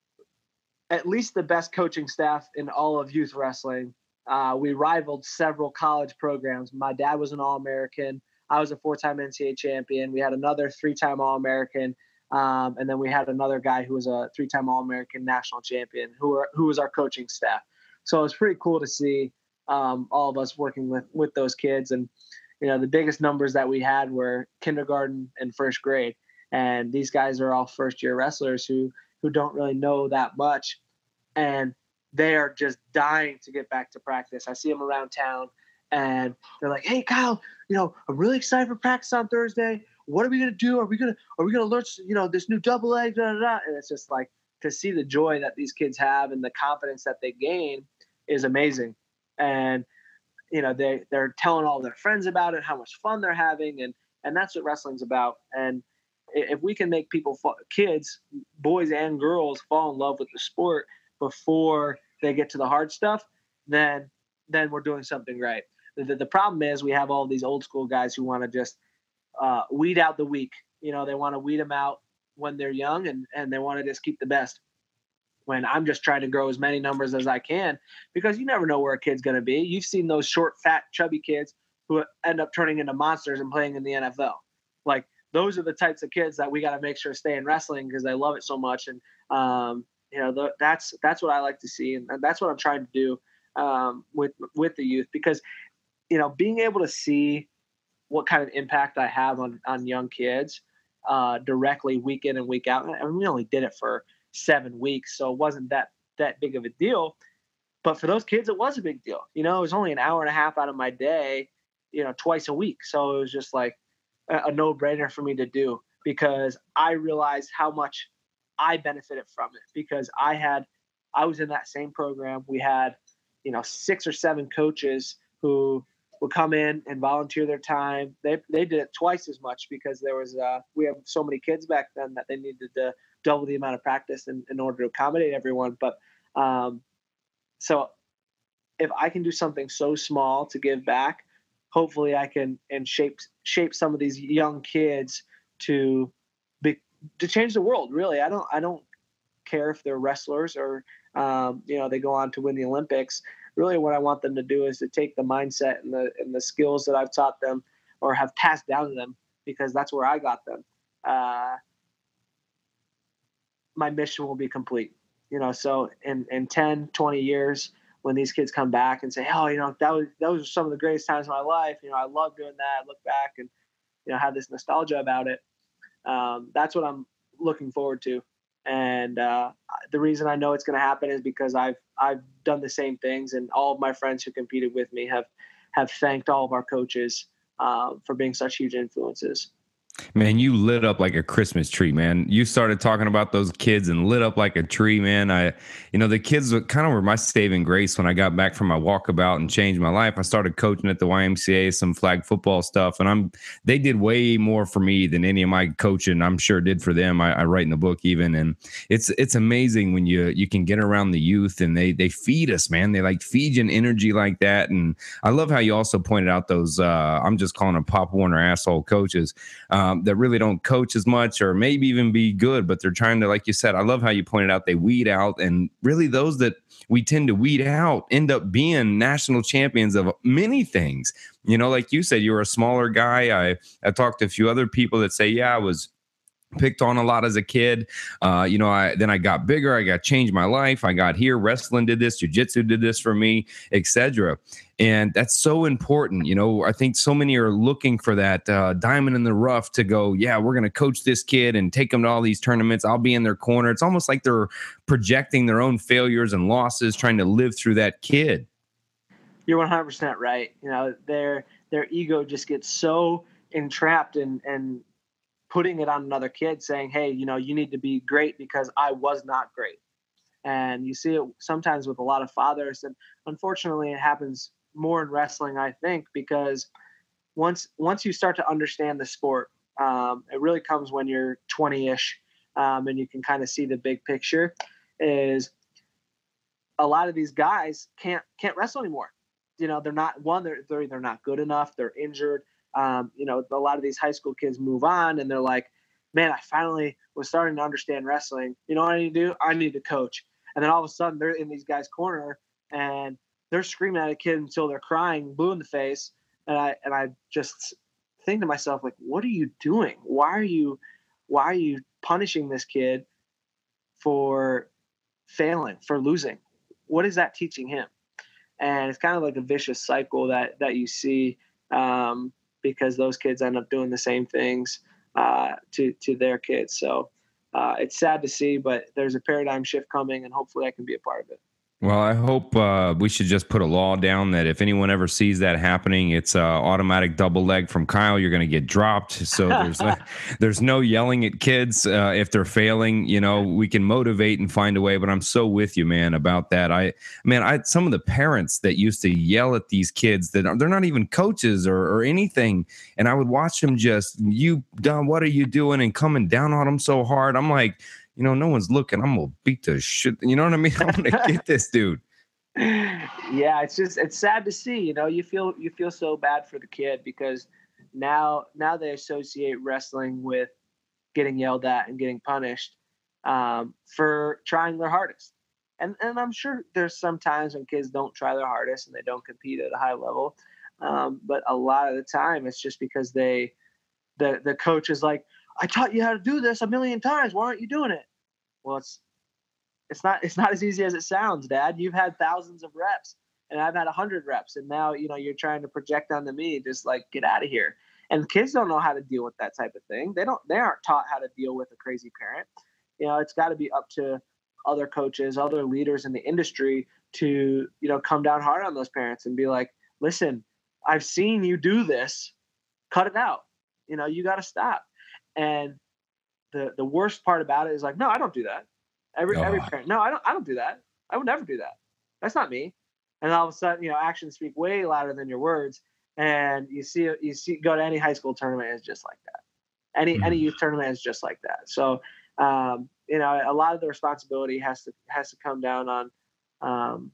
at least the best coaching staff in all of youth wrestling. Uh, we rivaled several college programs. My dad was an All-American. I was a four-time N C A A champion. We had another three-time All-American. Um, and then we had another guy who was a three-time All-American national champion who were, who was our coaching staff. So it was pretty cool to see um, all of us working with, with those kids. And, you know, the biggest numbers that we had were kindergarten and first grade. And these guys are all first-year wrestlers who who don't really know that much. And they are just dying to get back to practice. I see them around town, and they're like, "Hey, Kyle, you know, I'm really excited for practice on Thursday. What are we gonna do? Are we gonna are we gonna learn, you know, this new double leg?" Da, da, da. And it's just like, to see the joy that these kids have and the confidence that they gain is amazing. And you know, they they're telling all their friends about it, how much fun they're having, and and that's what wrestling's about. And if we can make people, kids, boys and girls, fall in love with the sport before they get to the hard stuff, then then we're doing something right. The, the, the problem is we have all these old school guys who want to just uh, weed out the weak. You know, they want to weed them out when they're young, and, and they want to just keep the best. When I'm just trying to grow as many numbers as I can, because you never know where a kid's going to be. You've seen those short, fat, chubby kids who end up turning into monsters and playing in the N F L. Like, those are the types of kids that we got to make sure stay in wrestling because they love it so much. And, um, you know, the, that's, that's what I like to see. And, and that's what I'm trying to do um, with, with the youth, because, you know, being able to see what kind of impact I have on, on young kids uh, directly week in and week out. And we only did it for seven weeks. So it wasn't that, that big of a deal, but for those kids, it was a big deal. You know, it was only an hour and a half out of my day, you know, twice a week. So it was just like a, a no-brainer for me to do, because I realized how much I benefited from it, because I had, I was in that same program. We had, you know, six or seven coaches who would come in and volunteer their time. They they did it twice as much because there was, uh, we have so many kids back then that they needed to double the amount of practice in, in order to accommodate everyone. But um, so if I can do something so small to give back, hopefully I can and shape shape some of these young kids to be to change the world. Really, I don't I don't care if they're wrestlers or um, you know, they go on to win the Olympics. Really, what I want them to do is to take the mindset and the and the skills that I've taught them or have passed down to them, because that's where I got them. Uh, my mission will be complete. You know, so in, in ten, twenty years, when these kids come back and say, "Oh, you know, that was those were some of the greatest times of my life. You know, I love doing that." I look back and, you know, have this nostalgia about it. Um, that's what I'm looking forward to. And uh, the reason I know it's going to happen is because I've I've done the same things, and all of my friends who competed with me have have thanked all of our coaches uh, for being such huge influences.
Man, you lit up like a Christmas tree, man. You started talking about those kids and lit up like a tree, man. I, you know, the kids were kind of were my saving grace when I got back from my walkabout and changed my life. I started coaching at the Y M C A, some flag football stuff, and I'm they did way more for me than any of my coaching, I'm sure, did for them. I, I write in the book even, and it's it's amazing when you you can get around the youth and they they feed us, man. They like feed you an energy like that. And I love how you also pointed out those uh, I'm just calling them Pop Warner asshole coaches. Um, Um, that really don't coach as much or maybe even be good, but they're trying to, like you said, I love how you pointed out, they weed out, and really those that we tend to weed out end up being national champions of many things. You know, like you said, you were a smaller guy. I, I talked to a few other people that say, yeah, I was picked on a lot as a kid. Uh, you know, I then I got bigger. I got changed my life. I got here. Wrestling did this. Jiu-jitsu did this for me, et cetera. And that's so important. You know, I think so many are looking for that uh, diamond in the rough to go, yeah, we're going to coach this kid and take them to all these tournaments. I'll be in their corner. It's almost like they're projecting their own failures and losses, trying to live through that kid.
You're one hundred percent right. You know, their their ego just gets so entrapped and and putting it on another kid saying, hey, you know, you need to be great because I was not great. And you see it sometimes with a lot of fathers. And unfortunately, it happens more in wrestling, I think, because once once you start to understand the sport, um, it really comes when you're twenty-ish, um, and you can kind of see the big picture. Is a lot of these guys can't can't wrestle anymore. You know, they're not one. They're they're either not good enough. They're injured. Um, you know, a lot of these high school kids move on, and they're like, "Man, I finally was starting to understand wrestling. You know what I need to do? I need to coach." And then all of a sudden, they're in these guys' corner, and they're screaming at a kid until they're crying, blue in the face. And I and I just think to myself, like, what are you doing? Why are you why are you punishing this kid for failing, for losing? What is that teaching him? And it's kind of like a vicious cycle that that you see, um, because those kids end up doing the same things uh, to to their kids. So uh, it's sad to see, but there's a paradigm shift coming, and hopefully I can be a part of it.
Well, I hope uh, we should just put a law down that if anyone ever sees that happening, it's uh, automatic double leg from Kyle. You're going to get dropped. So there's uh, there's no yelling at kids uh, if they're failing. You know, we can motivate and find a way. But I'm so with you, man, about that. I man, I some of the parents that used to yell at these kids that are, they're not even coaches or, or anything, and I would watch them just, you done, what are you doing, and coming down on them so hard. I'm like, you know, no one's looking. I'm gonna beat the shit. You know what I mean? I'm gonna get this dude.
Yeah, it's just it's sad to see. You know, you feel you feel so bad for the kid because now now they associate wrestling with getting yelled at and getting punished um, for trying their hardest. And and I'm sure there's some times when kids don't try their hardest and they don't compete at a high level. Um, but a lot of the time, it's just because they the the coach is like, I taught you how to do this a million times. Why aren't you doing it? Well, it's it's not it's not as easy as it sounds, Dad. You've had thousands of reps, and I've had a hundred reps, and now you know you're trying to project onto me. Just like, get out of here. And kids don't know how to deal with that type of thing. They don't. They aren't taught how to deal with a crazy parent. You know, it's got to be up to other coaches, other leaders in the industry to you know come down hard on those parents and be like, listen, I've seen you do this. Cut it out. You know, you got to stop. And the the worst part about it is like, no, I don't do that. Every oh. every parent, no, I don't I don't do that. I would never do that. That's not me. And all of a sudden, you know, actions speak way louder than your words. And you see you see go to any high school tournament, it's just like that. Any mm. any youth tournament is just like that. So um, you know, a lot of the responsibility has to has to come down on um,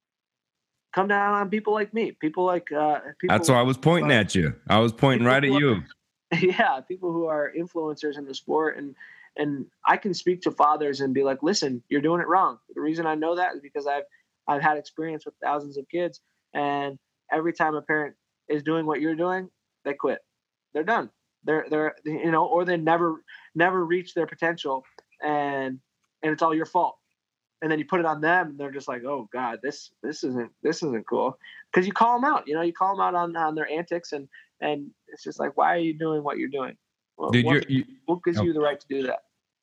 come down on people like me. People like uh, people.
That's why I was pointing at you. I was pointing right at you.
Yeah, people who are influencers in the sport, and and I can speak to fathers and be like, listen, you're doing it wrong. The reason I know that is because I've I've had experience with thousands of kids, and every time a parent is doing what you're doing, they quit. They're done. They're they're you know, or they never never reach their potential, and and it's all your fault. And then you put it on them, and they're just like, oh God, this this isn't this isn't cool, because you call them out. You know, you call them out on on their antics and. And it's just like, why are you doing what you're doing? Well,
dude,
what,
you're, you,
what gives oh. you the right to do that?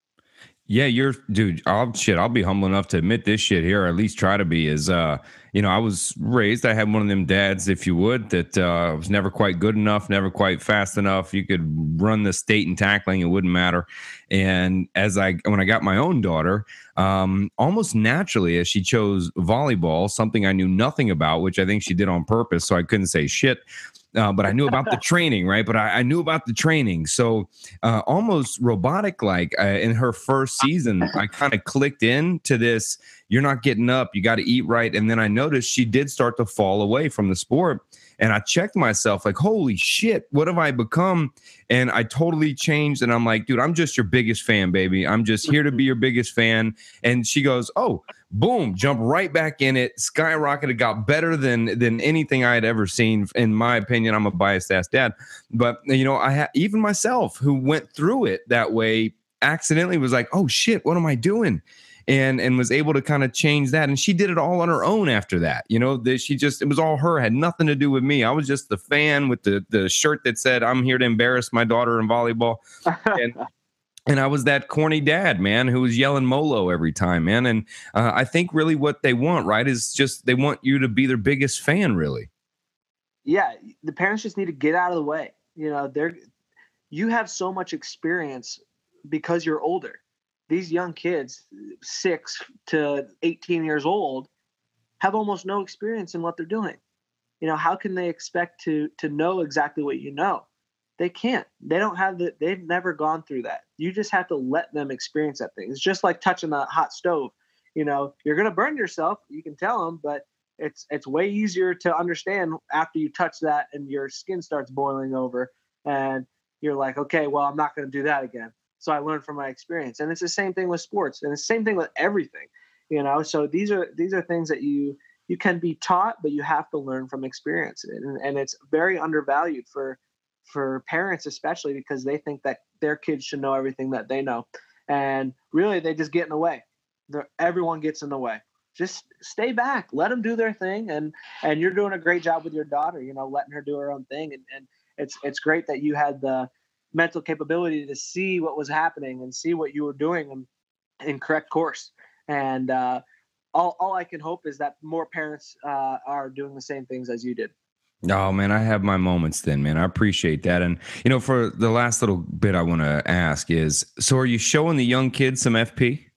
Yeah, you're, dude. I'll shit. I'll be humble enough to admit this shit here, or at least try to be. Is uh, you know, I was raised. I had one of them dads, if you would, that uh, was never quite good enough, never quite fast enough. You could run the state in tackling, it wouldn't matter. And as I, when I got my own daughter, um, almost naturally, as she chose volleyball, something I knew nothing about, which I think she did on purpose, so I couldn't say shit. Uh, but I knew about the training, right? But I, I knew about the training. So uh, almost robotic-like uh, in her first season, I kind of clicked into this, you're not getting up, you got to eat right. And then I noticed she did start to fall away from the sport. And I checked myself like, holy shit, what have I become? And I totally changed. And I'm like, dude, I'm just your biggest fan, baby. I'm just here to be your biggest fan. And she goes, oh, boom, jump right back in it, skyrocketed, got better than than anything I had ever seen. In my opinion, I'm a biased ass dad. But, you know, I ha- even myself who went through it that way accidentally was like, oh, shit, what am I doing? And and was able to kind of change that. And she did it all on her own after that. You know, that she just, it was all her, had nothing to do with me. I was just the fan with the, the shirt that said, I'm here to embarrass my daughter in volleyball. And and I was that corny dad, man, who was yelling Molo every time, man. And uh, I think really what they want, right, is just they want you to be their biggest fan, really.
Yeah, the parents just need to get out of the way. You know, they're you have so much experience because you're older. These young kids, six to eighteen years old, have almost no experience in what they're doing. You know, how can they expect to to know exactly what you know? They can't. They don't have the. They've never gone through that. You just have to let them experience that thing. It's just like touching a hot stove. You know, you're gonna burn yourself. You can tell them, but it's it's way easier to understand after you touch that and your skin starts boiling over, and you're like, okay, well, I'm not gonna do that again. So I learned from my experience, and it's the same thing with sports, and it's the same thing with everything. You know, so these are these are things that you you can be taught, but you have to learn from experience, and, and it's very undervalued for for parents, especially because they think that their kids should know everything that they know, and really they just get in the way. They're, everyone gets in the way. Just stay back, let them do their thing, and and you're doing a great job with your daughter. You know, letting her do her own thing, and and it's it's great that you had the mental capability to see what was happening and see what you were doing in, in correct course. And uh, all, all I can hope is that more parents uh, are doing the same things as you did.
Oh man, I have my moments then, man. I appreciate that. And you know, for the last little bit I want to ask is, so are you showing the young kids some F P?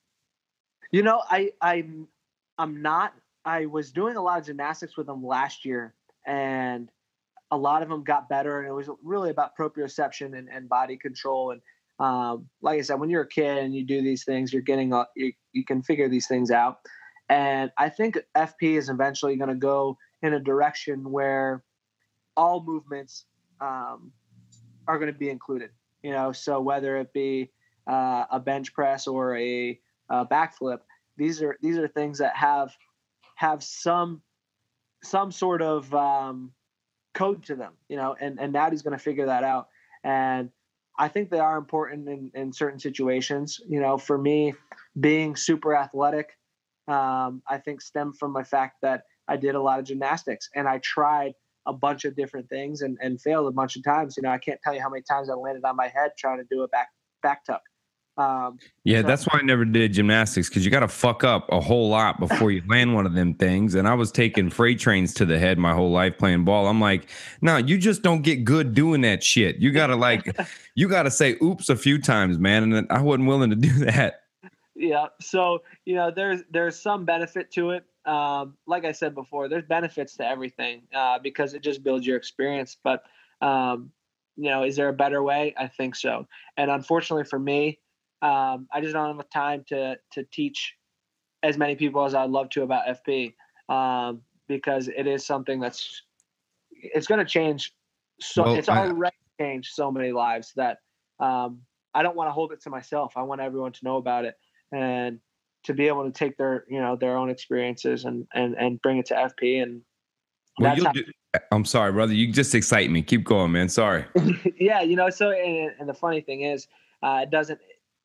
You know, I I'm I'm not. I was doing a lot of gymnastics with them last year, and a lot of them got better, and it was really about proprioception and, and body control. And um, like I said, when you're a kid and you do these things, you're getting a, you, you can figure these things out. And I think F P is eventually going to go in a direction where all movements um, are going to be included. You know, so whether it be uh, a bench press or a, a backflip, these are these are things that have have some some sort of um, code to them, you know, and, and Natty's going to figure that out. And I think they are important in, in certain situations. You know, for me, being super athletic, um, I think stemmed from my fact that I did a lot of gymnastics and I tried a bunch of different things and, and failed a bunch of times. You know, I can't tell you how many times I landed on my head trying to do a back, back tuck. Um,
yeah,
so,
that's why I never did gymnastics, because you got to fuck up a whole lot before you land one of them things. And I was taking freight trains to the head my whole life playing ball. I'm like, no, you just don't get good doing that shit. You got to like, you got to say oops a few times, man. And I wasn't willing to do that.
Yeah. So, you know, there's, there's some benefit to it. Um, like I said before, there's benefits to everything uh, because it just builds your experience. But, um, you know, is there a better way? I think so. And unfortunately for me, Um, I just don't have enough time to to teach as many people as I'd love to about F P um, because it is something that's it's going to change. So
Well,
it's
I-
already changed so many lives that um, I don't want to hold it to myself. I want everyone to know about it and to be able to take their you know their own experiences and and and bring it to F P. And
Well,
that's
you'll
how.
do, I'm sorry, brother. You just excite me. Keep going, man. Sorry.
Yeah, you know. So and, and the funny thing is, uh, it doesn't.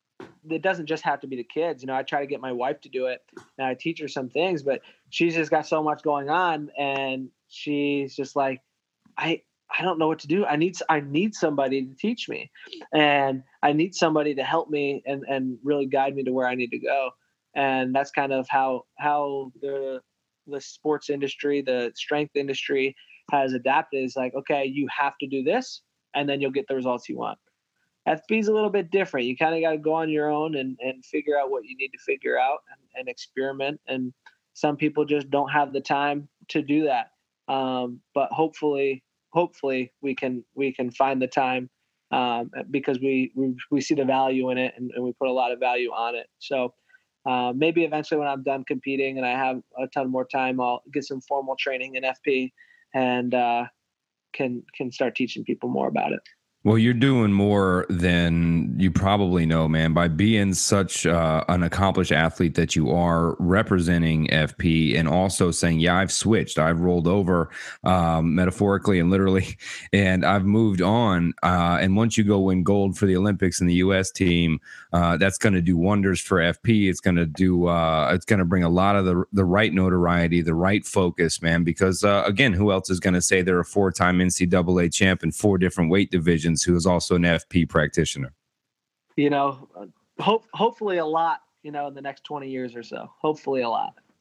It doesn't just have to be the kids. You know, I try to get my wife to do it and I teach her some things, but she's just got so much going on and she's just like, I, I don't know what to do. I need, I need somebody to teach me and I need somebody to help me and, and really guide me to where I need to go. And that's kind of how, how the, the sports industry, the strength industry has adapted is like, okay, you have to do this and then you'll get the results you want. F P is a little bit different. You kind of got to go on your own and, and figure out what you need to figure out and, and experiment. And some people just don't have the time to do that. Um, but hopefully, hopefully we can we can find the time um, because we, we we see the value in it and, and we put a lot of value on it. So uh, maybe eventually when I'm done competing and I have a ton more time, I'll get some formal training in F P and uh, can can start teaching people more about it.
Well, you're doing more than you probably know, man, by being such uh, an accomplished athlete that you are, representing F P and also saying, yeah, I've switched. I've rolled over um, metaphorically and literally, and I've moved on. Uh, and once you go win gold for the Olympics and the U S team, uh, that's going to do wonders for F P. It's going to do, uh, it's going to bring a lot of the, the right notoriety, the right focus, man, because uh, again, who else is going to say they're a four-time N C double A champ in four different weight divisions, who is also an F P practitioner?
You know, hope hopefully a lot, you know, in the next twenty years or so. Hopefully a lot.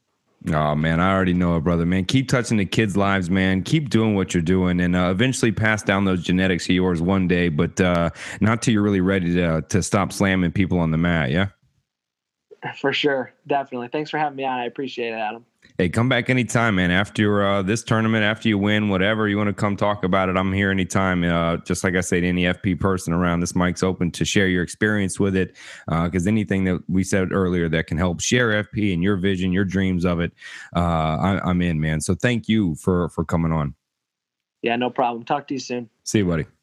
Oh, man, I already know it, brother, man. Keep touching the kids' lives, man. Keep doing what you're doing, and uh, eventually pass down those genetics of yours one day, but uh, not till you're really ready to, to stop slamming people on the mat, yeah?
For sure. Definitely. Thanks for having me on. I appreciate it, Adam.
Hey, come back anytime, man. After uh, this tournament, after you win, whatever you want to come talk about it, I'm here anytime. Uh, just like I said, any F P person around, this mic's open to share your experience with it. Because uh, anything that we said earlier that can help share F P and your vision, your dreams of it, uh, I, I'm in, man. So thank you for for coming on.
Yeah, no problem. Talk to you soon.
See you, buddy.